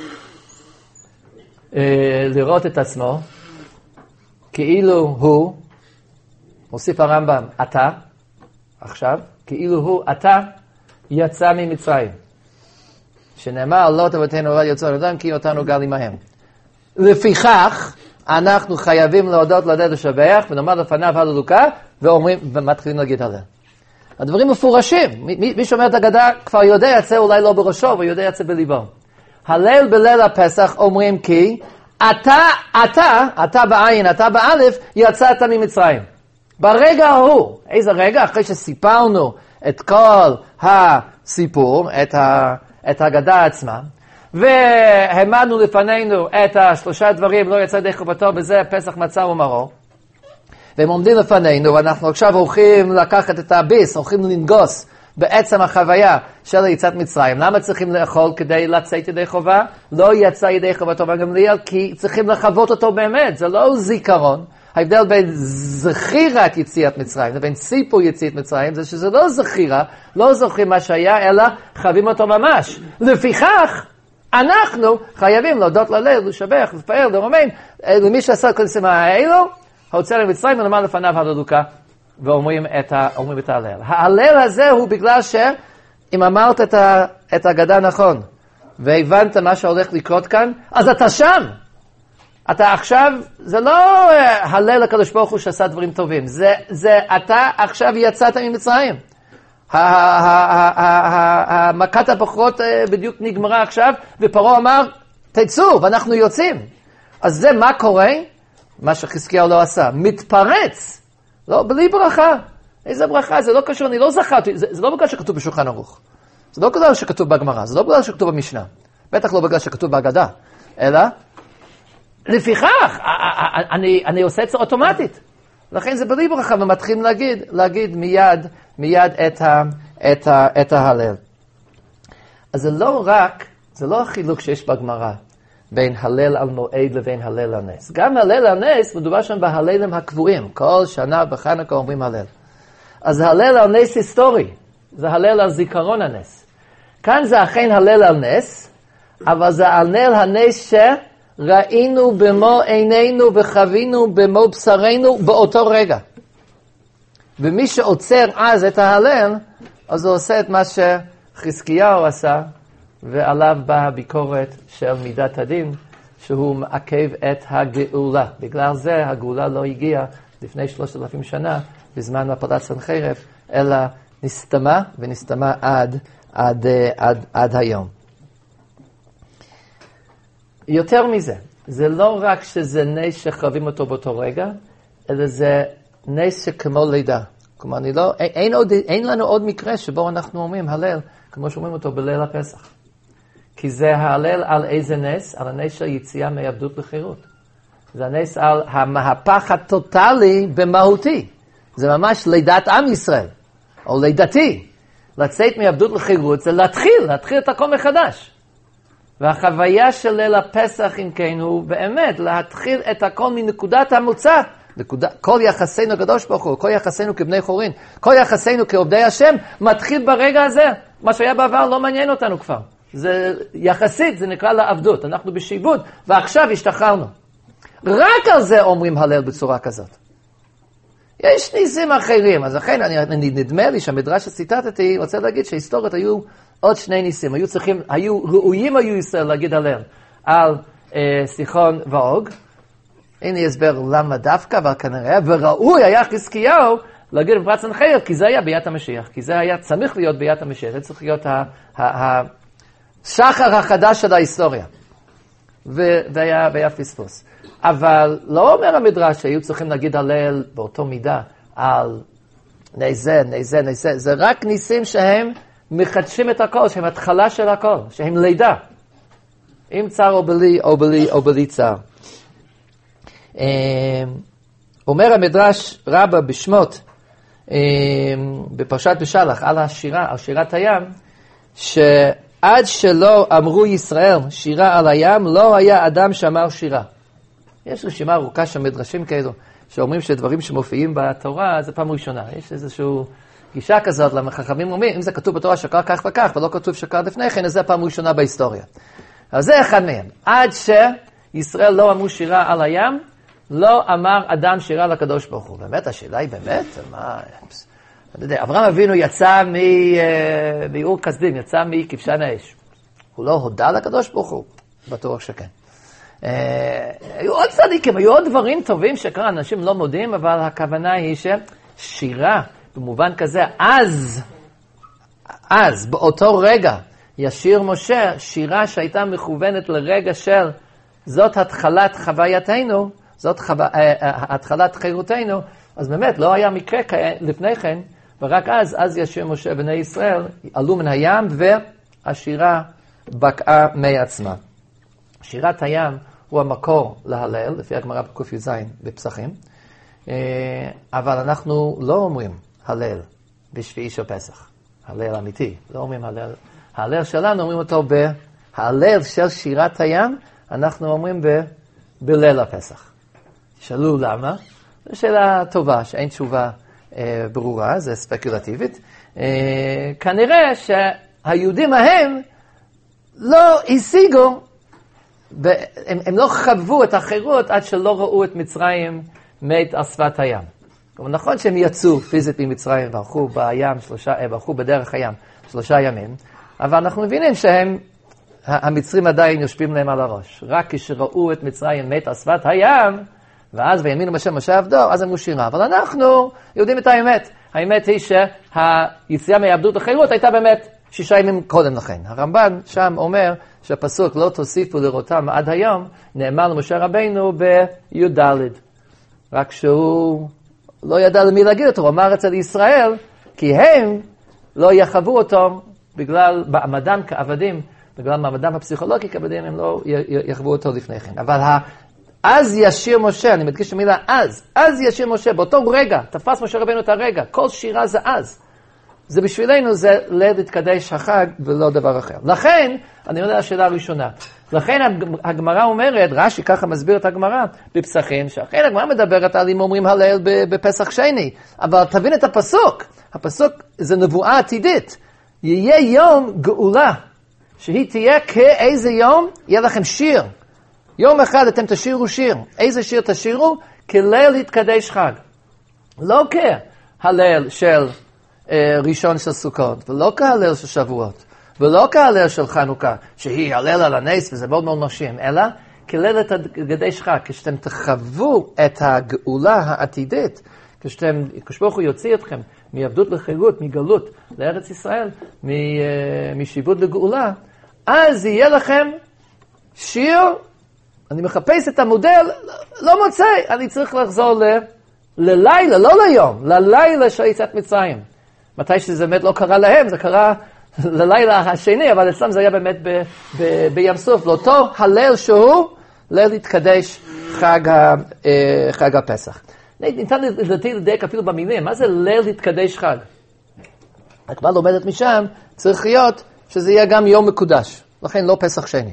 Speaker 1: אה, לראות את עצמו כאילו הוא, מוסיף הרמב"ם, אתה, עכשיו, כאילו הוא, אתה יצא ממצרים. שנאמר, לא תבואתנו רד יוצא אדם, כי אותנו גל עמהם. לפיכך, אנחנו חייבים להודות, להודות לשבח, ונאמר לפניו הללוקה, ואומרים, ומתחילים להגיד הלל. הדברים מפורשים. מי, מי שאומר את הגדה כבר יודע יצא אולי לא בראשו, אבל יודע יצא בליבו. הלל בליל הפסח אומרים כי, אתה, אתה, אתה בעין, אתה באלף, יצאת ממצרים. ברגע ההוא, איזה רגע? אחרי שסיפרנו את כל הסיפור, את, ה, את הגדה עצמה, והעמדנו לפנינו את השלושה דברים, לא יצא די חובתו בזה, פסח מצה ומרור. והם עומדים לפנינו, ואנחנו עכשיו הולכים לקחת את הביס, הולכים לנגוס בעצם החוויה של יציאת מצרים. למה צריכים לאכול כדי לצאת ידי חובה? לא יצא ידי חובתו בגמליאל, כי צריכים לחוות אותו באמת, זה לא זיכרון. ההבדל בין זכירת יציאת מצרים לבין סיפור יציאת מצרים, זה שזה לא זכירה, לא זוכרים מה שהיה, אלא חווים אותו ממש. לפיכך, אנחנו חייבים להודות לליל, לשבח, לפאר, לרומם, למי שעשה כל הסימן האלו, ההוצא למצרים ונאמר לפניו הללוקה, ואומרים את, ה, אומרים את ההלל. ההלל הזה הוא בגלל שאם אמרת את, ה, את הגדה נכון, והבנת מה שהולך לקרות כאן, אז אתה שם. אתה עכשיו, זה לא הלל לקדוש ברוך הוא שעשה דברים טובים, זה, זה אתה עכשיו יצאת ממצרים. המכת הבכורות בדיוק נגמרה עכשיו, ופרעה אמר, תצאו, ואנחנו יוצאים. אז זה מה קורה? מה שחזקיהו לא עשה, מתפרץ, לא, בלי ברכה. איזה ברכה? זה לא קשור, אני לא זכרתי, זה, זה לא בגלל שכתוב בשולחן ערוך. זה לא בגלל שכתוב בגמרא, זה לא בגלל שכתוב במשנה. בטח לא בגלל שכתוב בהגדה. אלא, לפיכך, אני, אני עושה את זה אוטומטית. לכן זה בלי ברכה, ומתחילים להגיד, להגיד מיד, מיד את, ה, את, ה, את ההלל. אז זה לא רק, זה לא החילוק שיש בגמרא, בין הלל על מועד לבין הלל על נס. גם הלל על נס, מדובר שם בהללים הקבועים. כל שנה בחנוכה אומרים הלל. אז הלל על נס היסטורי. זה הלל על זיכרון הנס. כאן זה אכן הלל על נס, אבל זה הלל הנס שראינו במו עינינו וחווינו במו בשרנו באותו רגע. ומי שעוצר אז את ההלל, אז הוא עושה את מה שחזקיהו עשה, ועליו באה הביקורת של מידת הדין, שהוא מעכב את הגאולה. בגלל זה הגאולה לא הגיעה לפני שלושת אלפים שנה, בזמן מפלת סנחריב, אלא נסתמה, ונסתמה עד, עד, עד, עד היום. יותר מזה, זה לא רק שזה נס שחווים אותו באותו רגע, אלא זה נס שכמו לידה. כלומר, אני לא, אין, עוד, אין לנו עוד מקרה שבו אנחנו אומרים הלל, כמו שאומרים אותו בליל הפסח. כי זה ההלל על איזה נס? על הנס של יציאה מעבדות לחירות. זה הנס על המהפך הטוטלי במהותי. זה ממש לידת עם ישראל, או לידתי. לצאת מעבדות לחירות זה להתחיל, להתחיל את הכל מחדש. והחוויה של ליל הפסח, אם כן, הוא באמת להתחיל את הכל מנקודת המוצא. נקודה, כל יחסינו הקדוש ברוך הוא, כל יחסינו כבני חורין, כל יחסינו כעובדי השם, מתחיל ברגע הזה. מה שהיה בעבר לא מעניין אותנו כבר. זה יחסית, זה נקרא לעבדות. אנחנו בשיבוד, ועכשיו השתחררנו. רק על זה אומרים הלל בצורה כזאת. יש ניסים אחרים, אז לכן אני, נדמה לי שהמדרש שציטטתי רוצה להגיד שההיסטוריות היו עוד שני ניסים, היו צריכים, היו ראויים היו ישראל להגיד הלל על אה, סיחון ואוג. הנה הסבר למה דווקא, אבל כנראה, וראוי היה חזקיהו להגיד בפרץ הנחיות, כי זה היה ביאת המשיח, כי זה היה צריך להיות ביאת המשיח, זה צריך להיות השחר החדש של ההיסטוריה. והיה, והיה פספוס. אבל לא אומר המדרש שהיו צריכים להגיד הלל באותו מידה על נזה, נזה, נזה, זה רק ניסים שהם מחדשים את הכל, שהם התחלה של הכל, שהם לידה. אם צר או בלי, או בלי, או בלי צר. אומר המדרש רבה בשמות, בפרשת בשלח, על השירה, על שירת הים, שעד שלא אמרו ישראל שירה על הים, לא היה אדם שאמר שירה. יש רשימה ארוכה של מדרשים כאלו, שאומרים שדברים שמופיעים בתורה, זה פעם ראשונה. יש איזושהי גישה כזאת, למה חכמים אומרים, אם זה כתוב בתורה שקרה כך וכך, ולא כתוב שקרה לפני כן, אז זה פעם ראשונה בהיסטוריה. אז זה אחד מהם. עד שישראל לא אמרו שירה על הים, לא אמר אדם שירה לקדוש ברוך הוא. באמת, השאלה היא באמת, מה... אני יודע, אברהם אבינו יצא מאור כסדים, יצא מכבשן האש. הוא לא הודע לקדוש ברוך הוא? בטוח שכן. היו עוד צדיקים, היו עוד דברים טובים שקרה, אנשים לא מודים, אבל הכוונה היא ששירה, במובן כזה, אז, אז, באותו רגע, ישיר משה, שירה שהייתה מכוונת לרגע של, זאת התחלת חווייתנו, זאת חו... התחלת חירותנו, אז באמת לא היה מקרה לפני כן, ורק אז, אז ישיר משה בני ישראל, עלו מן הים, והשירה בקעה מעצמה. שירת הים הוא המקור להלל, לפי הגמרא בקוף י"ז בפסחים, אבל אנחנו לא אומרים הלל בשביעי של פסח, הלל אמיתי, לא אומרים הלל, ההלל שלנו אומרים אותו בהלל של שירת הים, אנחנו אומרים ב... בליל הפסח. שאלו למה? זו שאלה טובה, שאין תשובה אה, ברורה, זה ספקולטיבית. אה, כנראה שהיהודים ההם לא השיגו, הם, הם לא חוו את החירות עד שלא ראו את מצרים מת על שפת הים. נכון שהם יצאו פיזית ממצרים והלכו בים, שלושה, והלכו בדרך הים שלושה ימים, אבל אנחנו מבינים שהם, המצרים עדיין יושבים להם על הראש. רק כשראו את מצרים מת על שפת הים, ואז ויאמינו בשם משה עבדו, אז הם שירה. אבל אנחנו יודעים את האמת. האמת היא שהיציאה מעבדות החירות הייתה באמת שישה ימים קודם לכן. הרמב"ן שם אומר שהפסוק לא תוסיפו לראותם עד היום, נאמר למשה רבינו בי"ד. רק שהוא לא ידע למי להגיד אותו, הוא אמר אצל ישראל, כי הם לא יחוו אותו בגלל מעמדם כעבדים, בגלל מעמדם הפסיכולוגי כעבדים, הם לא יחוו אותו לפני כן. אבל ה... אז ישיר משה, אני מדגיש את המילה אז, אז ישיר משה, באותו רגע, תפס משה רבינו את הרגע, כל שירה זה אז. זה בשבילנו, זה להתקדש החג ולא דבר אחר. לכן, אני יודע השאלה הראשונה, לכן הגמרא אומרת, רש"י ככה מסביר את הגמרא בפסחים, שאכן הגמרא מדברת על אם אומרים הלל בפסח שני, אבל תבין את הפסוק, הפסוק זה נבואה עתידית, יהיה יום גאולה, שהיא תהיה כאיזה יום, יהיה לכם שיר, יום אחד אתם תשירו שיר. איזה שיר תשירו? כליל התקדש חג. לא כהלל של אה, ראשון של סוכות, ולא כהלל של שבועות, ולא כהלל של חנוכה, שהיא הלל על הנס וזה מאוד מאוד מרשים, אלא כליל התקדש חג, כשאתם תחוו את הגאולה העתידית, כשאתם, כשברוך הוא יוציא אתכם מעבדות לחירות, מגלות לארץ ישראל, מ, אה, משיבוד לגאולה, אז יהיה לכם שיר, אני מחפש את המודל, לא מוצא, אני צריך לחזור ל, ללילה, לא ליום, ללילה של יציאת מצרים. מתי שזה באמת לא קרה להם, זה קרה ללילה השני, אבל אצלם זה היה באמת ב, ב, בים סוף, לאותו הלל שהוא ליל התקדש חג, ה, חג הפסח. ניתן לדעתי לדייק אפילו במילים, מה זה ליל התקדש חג? כבר לומדת משם, צריך להיות שזה יהיה גם יום מקודש, לכן לא פסח שני.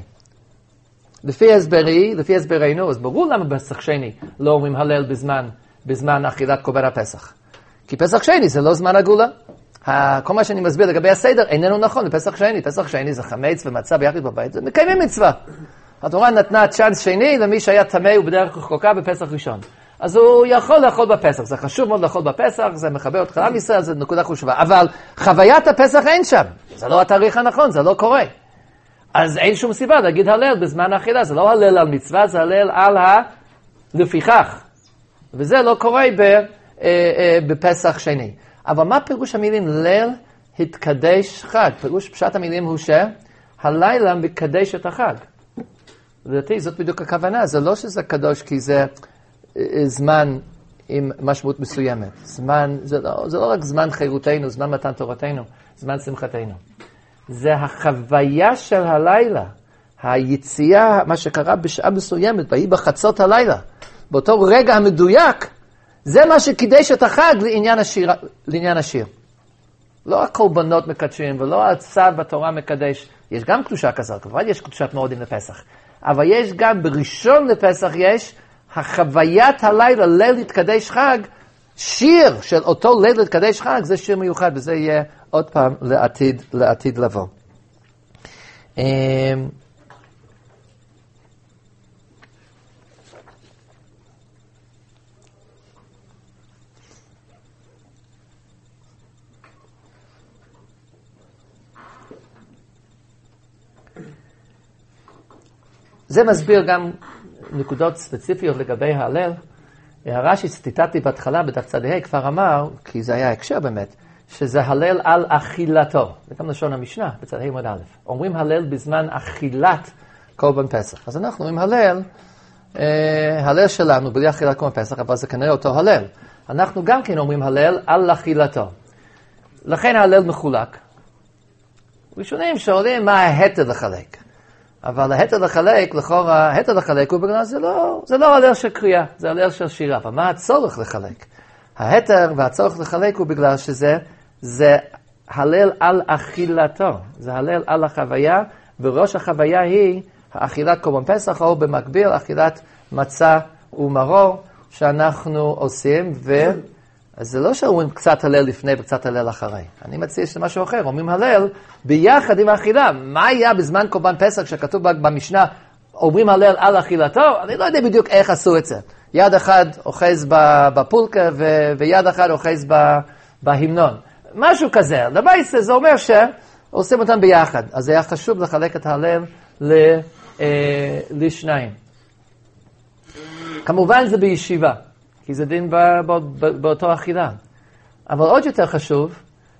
Speaker 1: לפי הסברי, לפי הסברנו, אז ברור למה פסח שני לא אומרים הלל בזמן, בזמן אכילת קורבן הפסח. כי פסח שני זה לא זמן הגאולה. כל מה שאני מסביר לגבי הסדר איננו נכון לפסח שני. פסח שני זה חמץ ומצה ביחד בבית, זה מקיימים מצווה. התורה נתנה צ'אנס שני למי שהיה טמא ובדרך רחוקה בפסח ראשון. אז הוא יכול לאכול בפסח. זה חשוב מאוד לאכול בפסח, זה מחבר אותך לעם ישראל, זה נקודה חשובה. אבל חוויית הפסח אין שם. זה לא התאריך הנכון, זה לא קורה. אז אין שום סיבה להגיד הלל בזמן האכילה. זה לא הלל על מצווה, זה הלל על ה... לפיכך. וזה לא קורה ב, אה, אה, בפסח שני. אבל מה פירוש המילים ליל התקדש חג? פירוש פשט המילים הוא שהלילה מקדש את החג. לדעתי זאת בדיוק הכוונה. זה לא שזה קדוש כי זה אה, זמן עם משמעות מסוימת. זמן, זה לא, זה לא רק זמן חירותנו, זמן מתן תורתנו, זמן שמחתנו. זה החוויה של הלילה. היציאה, מה שקרה בשעה מסוימת, והיא בחצות הלילה. באותו רגע המדויק, זה מה שקידש את החג לעניין השיר. לעניין השיר. לא הקורבנות מקדשים, ולא הצו בתורה מקדש. יש גם קדושה כזאת, כמובן יש קדושת מועדים לפסח. אבל יש גם, בראשון לפסח יש, החוויית הלילה, ליל התקדש חג, שיר של אותו ליל התקדש חג, זה שיר מיוחד, וזה יהיה עוד פעם לעתיד, לעתיד לבוא. זה מסביר גם נקודות ספציפיות לגבי ההלל. הרש"י שציטטתי בהתחלה בדף צ"ה כבר אמר, כי זה היה הקשר באמת, שזה הלל על אכילתו. זה גם לשון המשנה בצ"ה עמוד א'. אומרים הלל בזמן אכילת קורבן פסח. אז אנחנו אומרים הלל, אה, הלל שלנו בלי אכילת קורבן פסח, אבל זה כנראה אותו הלל. אנחנו גם כן אומרים הלל על אכילתו. לכן ההלל מחולק. ראשונים שואלים מה ההתר לחלק. אבל ההתר לחלק, לכאורה, ההתר לחלק הוא בגלל זה לא, זה לא הלל של קריאה, זה הלל של שירה. אבל מה הצורך לחלק? ההתר והצורך לחלק הוא בגלל שזה, זה הלל על אכילתו. זה הלל על החוויה, וראש החוויה היא אכילת קורבן פסח, או במקביל אכילת מצה ומרור שאנחנו עושים, וזה לא שאומרים קצת הלל לפני וקצת הלל אחרי. אני מציע שזה משהו אחר, אומרים הלל ביחד עם האכילה. מה היה בזמן קורבן פסח שכתוב במשנה, אומרים הלל על אכילתו? אני לא יודע בדיוק איך עשו את זה. יד אחד אוחז בפולקה ו- ויד אחד אוחז בהמנון. משהו כזה. לבייס זה אומר שעושים אותם ביחד. אז היה חשוב לחלק את ההלל ל- אה, לשניים. כמובן זה בישיבה, כי זה דין באותו אכילה. אבל עוד יותר חשוב,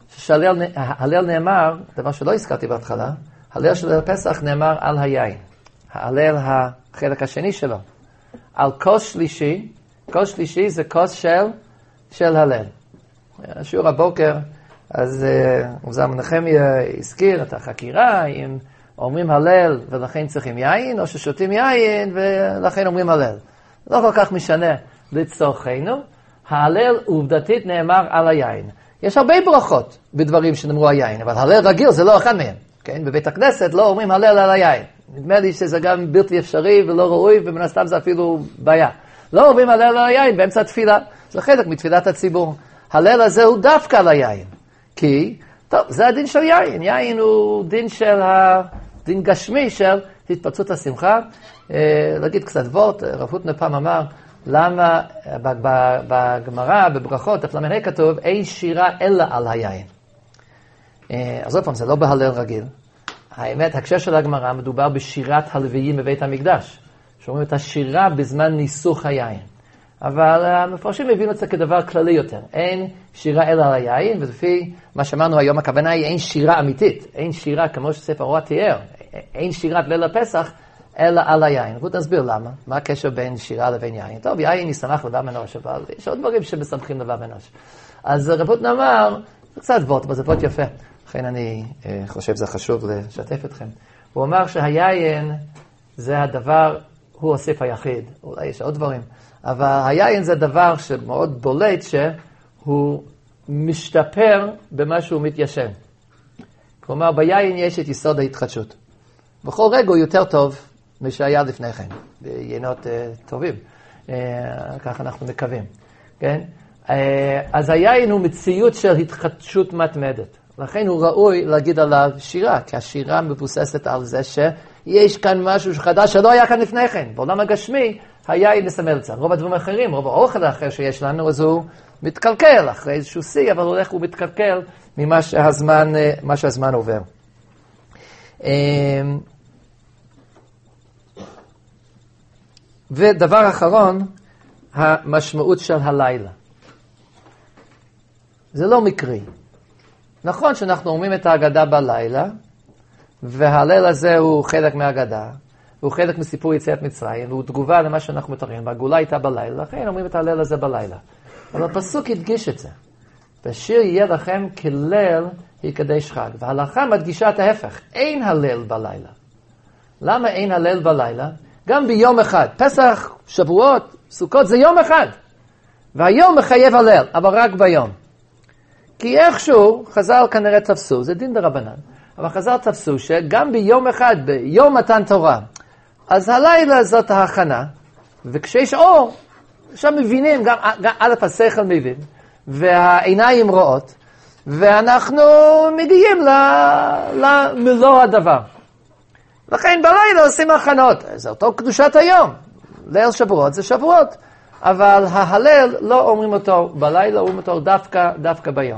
Speaker 1: שההלל נאמר, דבר שלא הזכרתי בהתחלה, הלל של הלל פסח נאמר על היין. ההלל החלק השני שלו. על כוס שלישי, כוס שלישי זה כוס של, של הלל. שיעור הבוקר, אז עוזר מנחמיה הזכיר את החקירה, אם אומרים הלל ולכן צריכים יין, או ששותים יין ולכן אומרים הלל. לא כל כך משנה לצורכנו, ההלל עובדתית נאמר על היין. יש הרבה ברכות בדברים שנאמרו היין, אבל הלל רגיל זה לא אחד מהם. כן? בבית הכנסת לא אומרים הלל על היין. נדמה לי שזה גם בלתי אפשרי ולא ראוי, ומן הסתם זה אפילו בעיה. לא אומרים הלל על היין באמצע התפילה. זה חלק מתפילת הציבור. הלל הזה הוא דווקא על היין. כי, טוב, זה הדין של יין. יין הוא דין של ה... דין גשמי של התפרצות השמחה. להגיד קצת וורט, רב הוטנר פעם אמר, למה בגמרא, בברכות, אפלמנהי כתוב, אין שירה אלא על היין. אז עוד פעם, זה לא בהלל רגיל. האמת, הקשר של הגמרא מדובר בשירת הלוויים בבית המקדש, שאומרים את השירה בזמן ניסוך היין. אבל המפרשים הבינו את זה כדבר כללי יותר. אין שירה אלא על היין, ולפי מה שאמרנו היום, הכוונה היא אין שירה אמיתית. אין שירה כמו שספר אורה תיאר. אין שירת ליל הפסח, אלא על היין. בואו נסביר למה. מה הקשר בין שירה לבין יין? טוב, יין ישמח לבב אנוש, אבל יש עוד דברים שמשמחים לבב אנוש. אז רב הוטנר אמר, זה קצת וורט, אבל זה וורט יפה. לכן אני אה, חושב שזה חשוב לשתף אתכם. הוא אמר שהיין זה הדבר, הוא אוסף היחיד. אולי יש עוד דברים. אבל היין זה דבר שמאוד בולט שהוא משתפר במה שהוא מתיישן. כלומר, ביין יש את יסוד ההתחדשות. בכל רגע הוא יותר טוב משהיה לפני כן. ביינות uh, טובים. Uh, כך אנחנו מקווים. כן? Uh, אז היין הוא מציאות של התחדשות מתמדת. לכן הוא ראוי להגיד עליו שירה, כי השירה מבוססת על זה שיש כאן משהו חדש שלא היה כאן לפני כן. בעולם הגשמי היין מסמל את זה. רוב הדברים האחרים, רוב האוכל האחר שיש לנו, אז הוא מתקלקל אחרי איזשהו שיא, אבל הולך ומתקלקל ממה שהזמן, מה שהזמן עובר. ודבר אחרון, המשמעות של הלילה. זה לא מקרי. נכון שאנחנו אומרים את ההגדה בלילה, והליל הזה הוא חלק מההגדה, הוא חלק מסיפור יציאת מצרים, והוא תגובה למה שאנחנו מתארים, והגאולה הייתה בלילה, לכן אומרים את הליל הזה בלילה. אבל הפסוק הדגיש את זה. והשיר יהיה לכם כליל יקדש חג. וההלכה מדגישה את ההפך. אין הליל בלילה. למה אין הליל בלילה? גם ביום אחד. פסח, שבועות, סוכות, זה יום אחד. והיום מחייב הליל, אבל רק ביום. כי איכשהו, חז"ל כנראה תפסו, זה דין דרבנן, אבל חז"ל תפסו שגם ביום אחד, ביום מתן תורה, אז הלילה זאת ההכנה, וכשיש אור, שם מבינים, גם, גם א' השכל מבין, והעיניים רואות, ואנחנו מגיעים למלוא הדבר. לכן בלילה עושים הכנות, זה אותו קדושת היום, ליל שבועות זה שבועות, אבל ההלל לא אומרים אותו בלילה, אומרים אותו דווקא, דווקא ביום.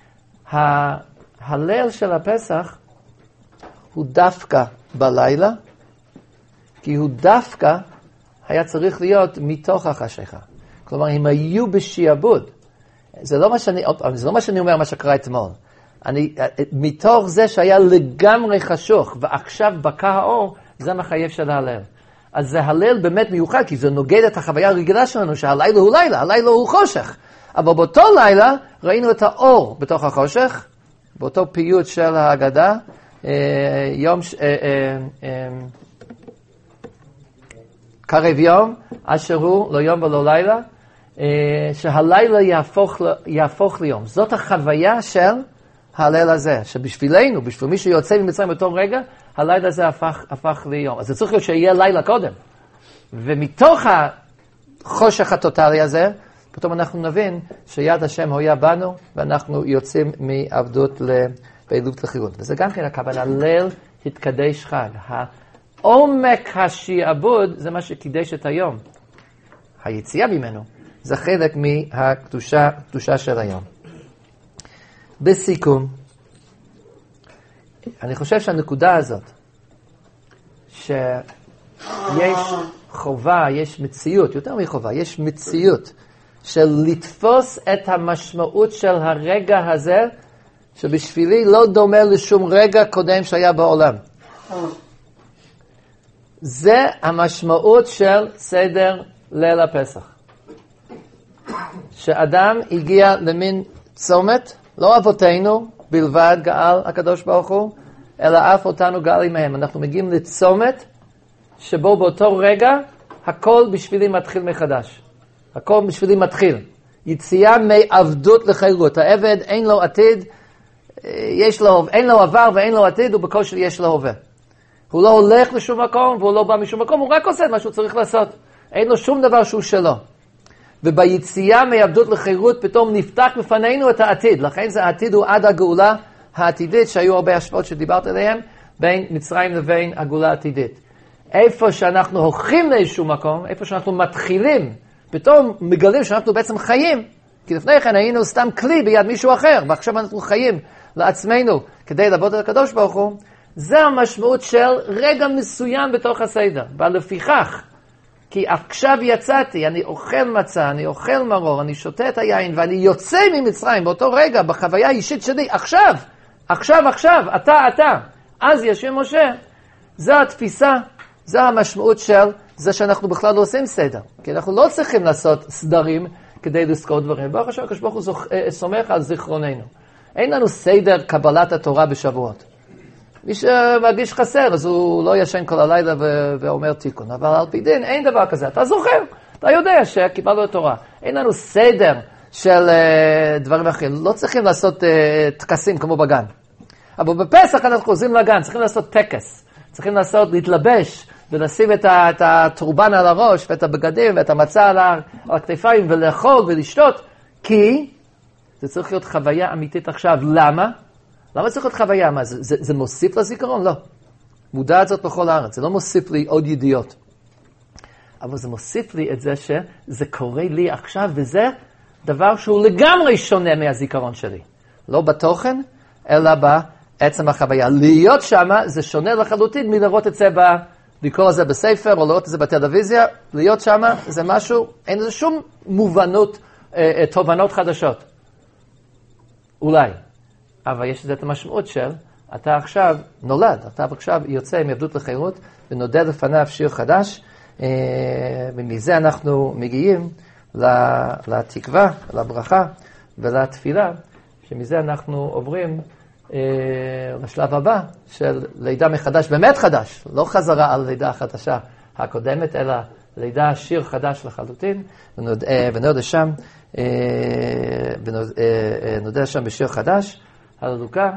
Speaker 1: ההלל של הפסח הוא דווקא בלילה, כי הוא דווקא היה צריך להיות מתוך החשיכה. כלומר, הם היו בשיעבוד. זה לא מה שאני, זה לא מה שאני אומר, מה שקרה אתמול. אני, מתוך זה שהיה לגמרי חשוך, ועכשיו בקע האור, זה מחייב של ההלל. אז זה הלל באמת מיוחד, כי זה נוגד את החוויה הרגילה שלנו, שהלילה הוא לילה, הלילה הוא חושך. אבל באותו לילה ראינו את האור בתוך החושך, באותו פיוט של ההגדה, יום, קרב יום, אשר הוא לא יום ולא לילה, שהלילה יהפוך, יהפוך ליום. זאת החוויה של הליל הזה, שבשבילנו, בשביל מי שיוצא ממצרים באותו רגע, הלילה הזה הפך, הפך ליום. אז זה צריך להיות שיהיה לילה קודם. ומתוך החושך הטוטלי הזה, פתאום אנחנו נבין שיד השם הויה בנו, ואנחנו יוצאים מעבדות לפעילות לחירות. וזה גם כן הכוונה, ליל התקדש חג. העומק השיעבוד זה מה שקידש את היום. היציאה ממנו זה חלק מהקדושה קדושה של היום. בסיכום, אני חושב שהנקודה הזאת, שיש חובה, יש מציאות, יותר מחובה, יש מציאות של לתפוס את המשמעות של הרגע הזה, שבשבילי לא דומה לשום רגע קודם שהיה בעולם. זה המשמעות של סדר ליל הפסח. שאדם הגיע למין צומת, לא אבותינו בלבד גאל הקדוש ברוך הוא, אלא אף אותנו גאל עמהם. אנחנו מגיעים לצומת שבו באותו רגע הכל בשבילי מתחיל מחדש. הכל בשבילי מתחיל. יציאה מעבדות לחירות. העבד אין לו עתיד, יש לו, אין לו עבר ואין לו עתיד, ובקושי יש לו הווה. הוא לא הולך לשום מקום והוא לא בא משום מקום, הוא רק עושה את מה שהוא צריך לעשות. אין לו שום דבר שהוא שלו. וביציאה מעבדות לחירות פתאום נפתח בפנינו את העתיד. לכן זה העתיד הוא עד הגאולה העתידית, שהיו הרבה השפעות שדיברת עליהן, בין מצרים לבין הגאולה העתידית. איפה שאנחנו הולכים לאיזשהו מקום, איפה שאנחנו מתחילים, פתאום מגלים שאנחנו בעצם חיים, כי לפני כן היינו סתם כלי ביד מישהו אחר, ועכשיו אנחנו חיים לעצמנו כדי לעבוד על הקדוש ברוך הוא, זה המשמעות של רגע מסוים בתוך הסדר. ולפיכך, כי עכשיו יצאתי, אני אוכל מצה, אני אוכל מרור, אני שותה את היין, ואני יוצא ממצרים באותו רגע, בחוויה האישית שלי, עכשיו, עכשיו, עכשיו, אתה, אתה. אז ישב משה, זו התפיסה, זו המשמעות של זה שאנחנו בכלל לא עושים סדר. כי אנחנו לא צריכים לעשות סדרים כדי לזכור דברים. ברוך השם, הקדוש ברוך הוא סומך על זיכרוננו. אין לנו סדר קבלת התורה בשבועות. מי שמרגיש חסר, אז הוא לא ישן כל הלילה ו- ואומר תיקון. אבל על פי דין, אין דבר כזה. אתה זוכר, אתה יודע שקיבלנו את התורה. אין לנו סדר של uh, דברים אחרים. לא צריכים לעשות uh, טקסים כמו בגן. אבל בפסח אנחנו חוזרים לגן, צריכים לעשות טקס. צריכים לעשות, להתלבש, ולשים את, ה- את הטורבן על הראש, ואת הבגדים, ואת המצה על, ה- על הכתפיים, ולאכול ולשתות. כי זה צריך להיות חוויה אמיתית עכשיו. למה? למה צריך להיות חוויה? מה, זה, זה, זה מוסיף לזיכרון? לא. מודע את זאת בכל הארץ. זה לא מוסיף לי עוד ידיעות. אבל זה מוסיף לי את זה שזה קורה לי עכשיו, וזה דבר שהוא לגמרי שונה מהזיכרון שלי. לא בתוכן, אלא בעצם החוויה. להיות שמה זה שונה לחלוטין מלראות את זה, ב, לקרוא את זה בספר או לראות את זה בטלוויזיה. להיות שמה זה משהו, אין לזה שום מובנות, אה, תובנות חדשות. אולי. אבל יש לזה את המשמעות של, אתה עכשיו נולד, אתה עכשיו יוצא עם עבדות לחירות, ונודע לפניו שיר חדש, אה, ומזה אנחנו מגיעים לתקווה, לברכה ולתפילה, שמזה אנחנו עוברים אה, לשלב הבא של לידה מחדש, באמת חדש, לא חזרה על לידה החדשה הקודמת, אלא לידה שיר חדש לחלוטין, ונוד, אה, ונודע שם, אה, ונוד, אה, נודע שם בשיר חדש, הללוקה,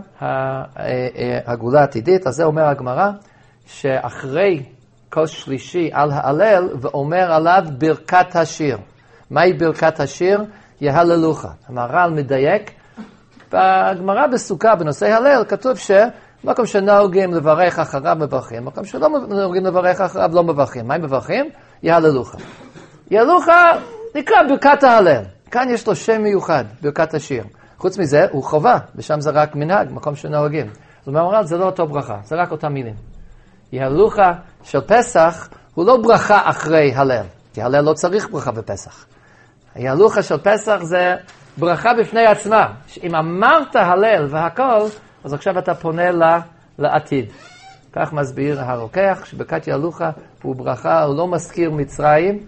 Speaker 1: הגאולה העתידית. אז זה אומר הגמרא, שאחרי כוס שלישי על ההלל, ואומר עליו ברכת השיר. מהי ברכת השיר? יהללוך. המהר"ל מדייק, בגמרא בסוכה בנושא הלל, כתוב שמקום שנהוגים לברך אחריו מברכים, מקום שלא נהוגים לברך אחריו לא מברכים. מה הם מברכים? יהללוך. יהללוך נקרא ברכת ההלל. כאן יש לו שם מיוחד, ברכת השיר. חוץ מזה, הוא חובה, ושם זה רק מנהג, מקום שנהוגים. זאת אומרת, זה לא אותו ברכה, זה רק אותם מילים. יהללוך של פסח הוא לא ברכה אחרי הלל, כי הלל לא צריך ברכה בפסח. יהללוך של פסח זה ברכה בפני עצמה. אם אמרת הלל והכל, אז עכשיו אתה פונה לה, לעתיד. כך מסביר הרוקח, שברכת יהללוך הוא ברכה, הוא לא מזכיר מצרים,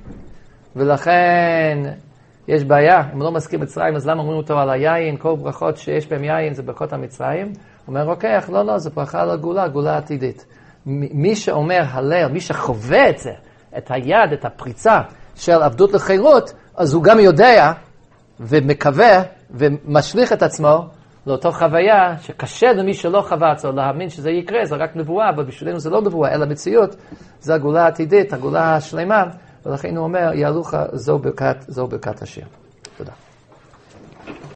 Speaker 1: ולכן יש בעיה, אם הוא לא מזכיר מצרים, אז למה אומרים אותו על היין? כל ברכות שיש בהם יין זה ברכות המצרים. אומר רוקח, לא, לא, זה ברכה על הגאולה, גאולה עתידית. מי שאומר הלל, מי שחווה את זה, את היד, את הפריצה של עבדות לחירות, אז הוא גם יודע ומקווה ומשליך את עצמו לאותו חוויה שקשה למי שלא חווה את זה, להאמין שזה יקרה, זה רק נבואה, אבל בשבילנו זה לא נבואה, אלא מציאות, זה הגאולה העתידית, הגאולה השלמה, ולכן הוא אומר, יהללוך זו ברכת, זו ברכת השיר. תודה.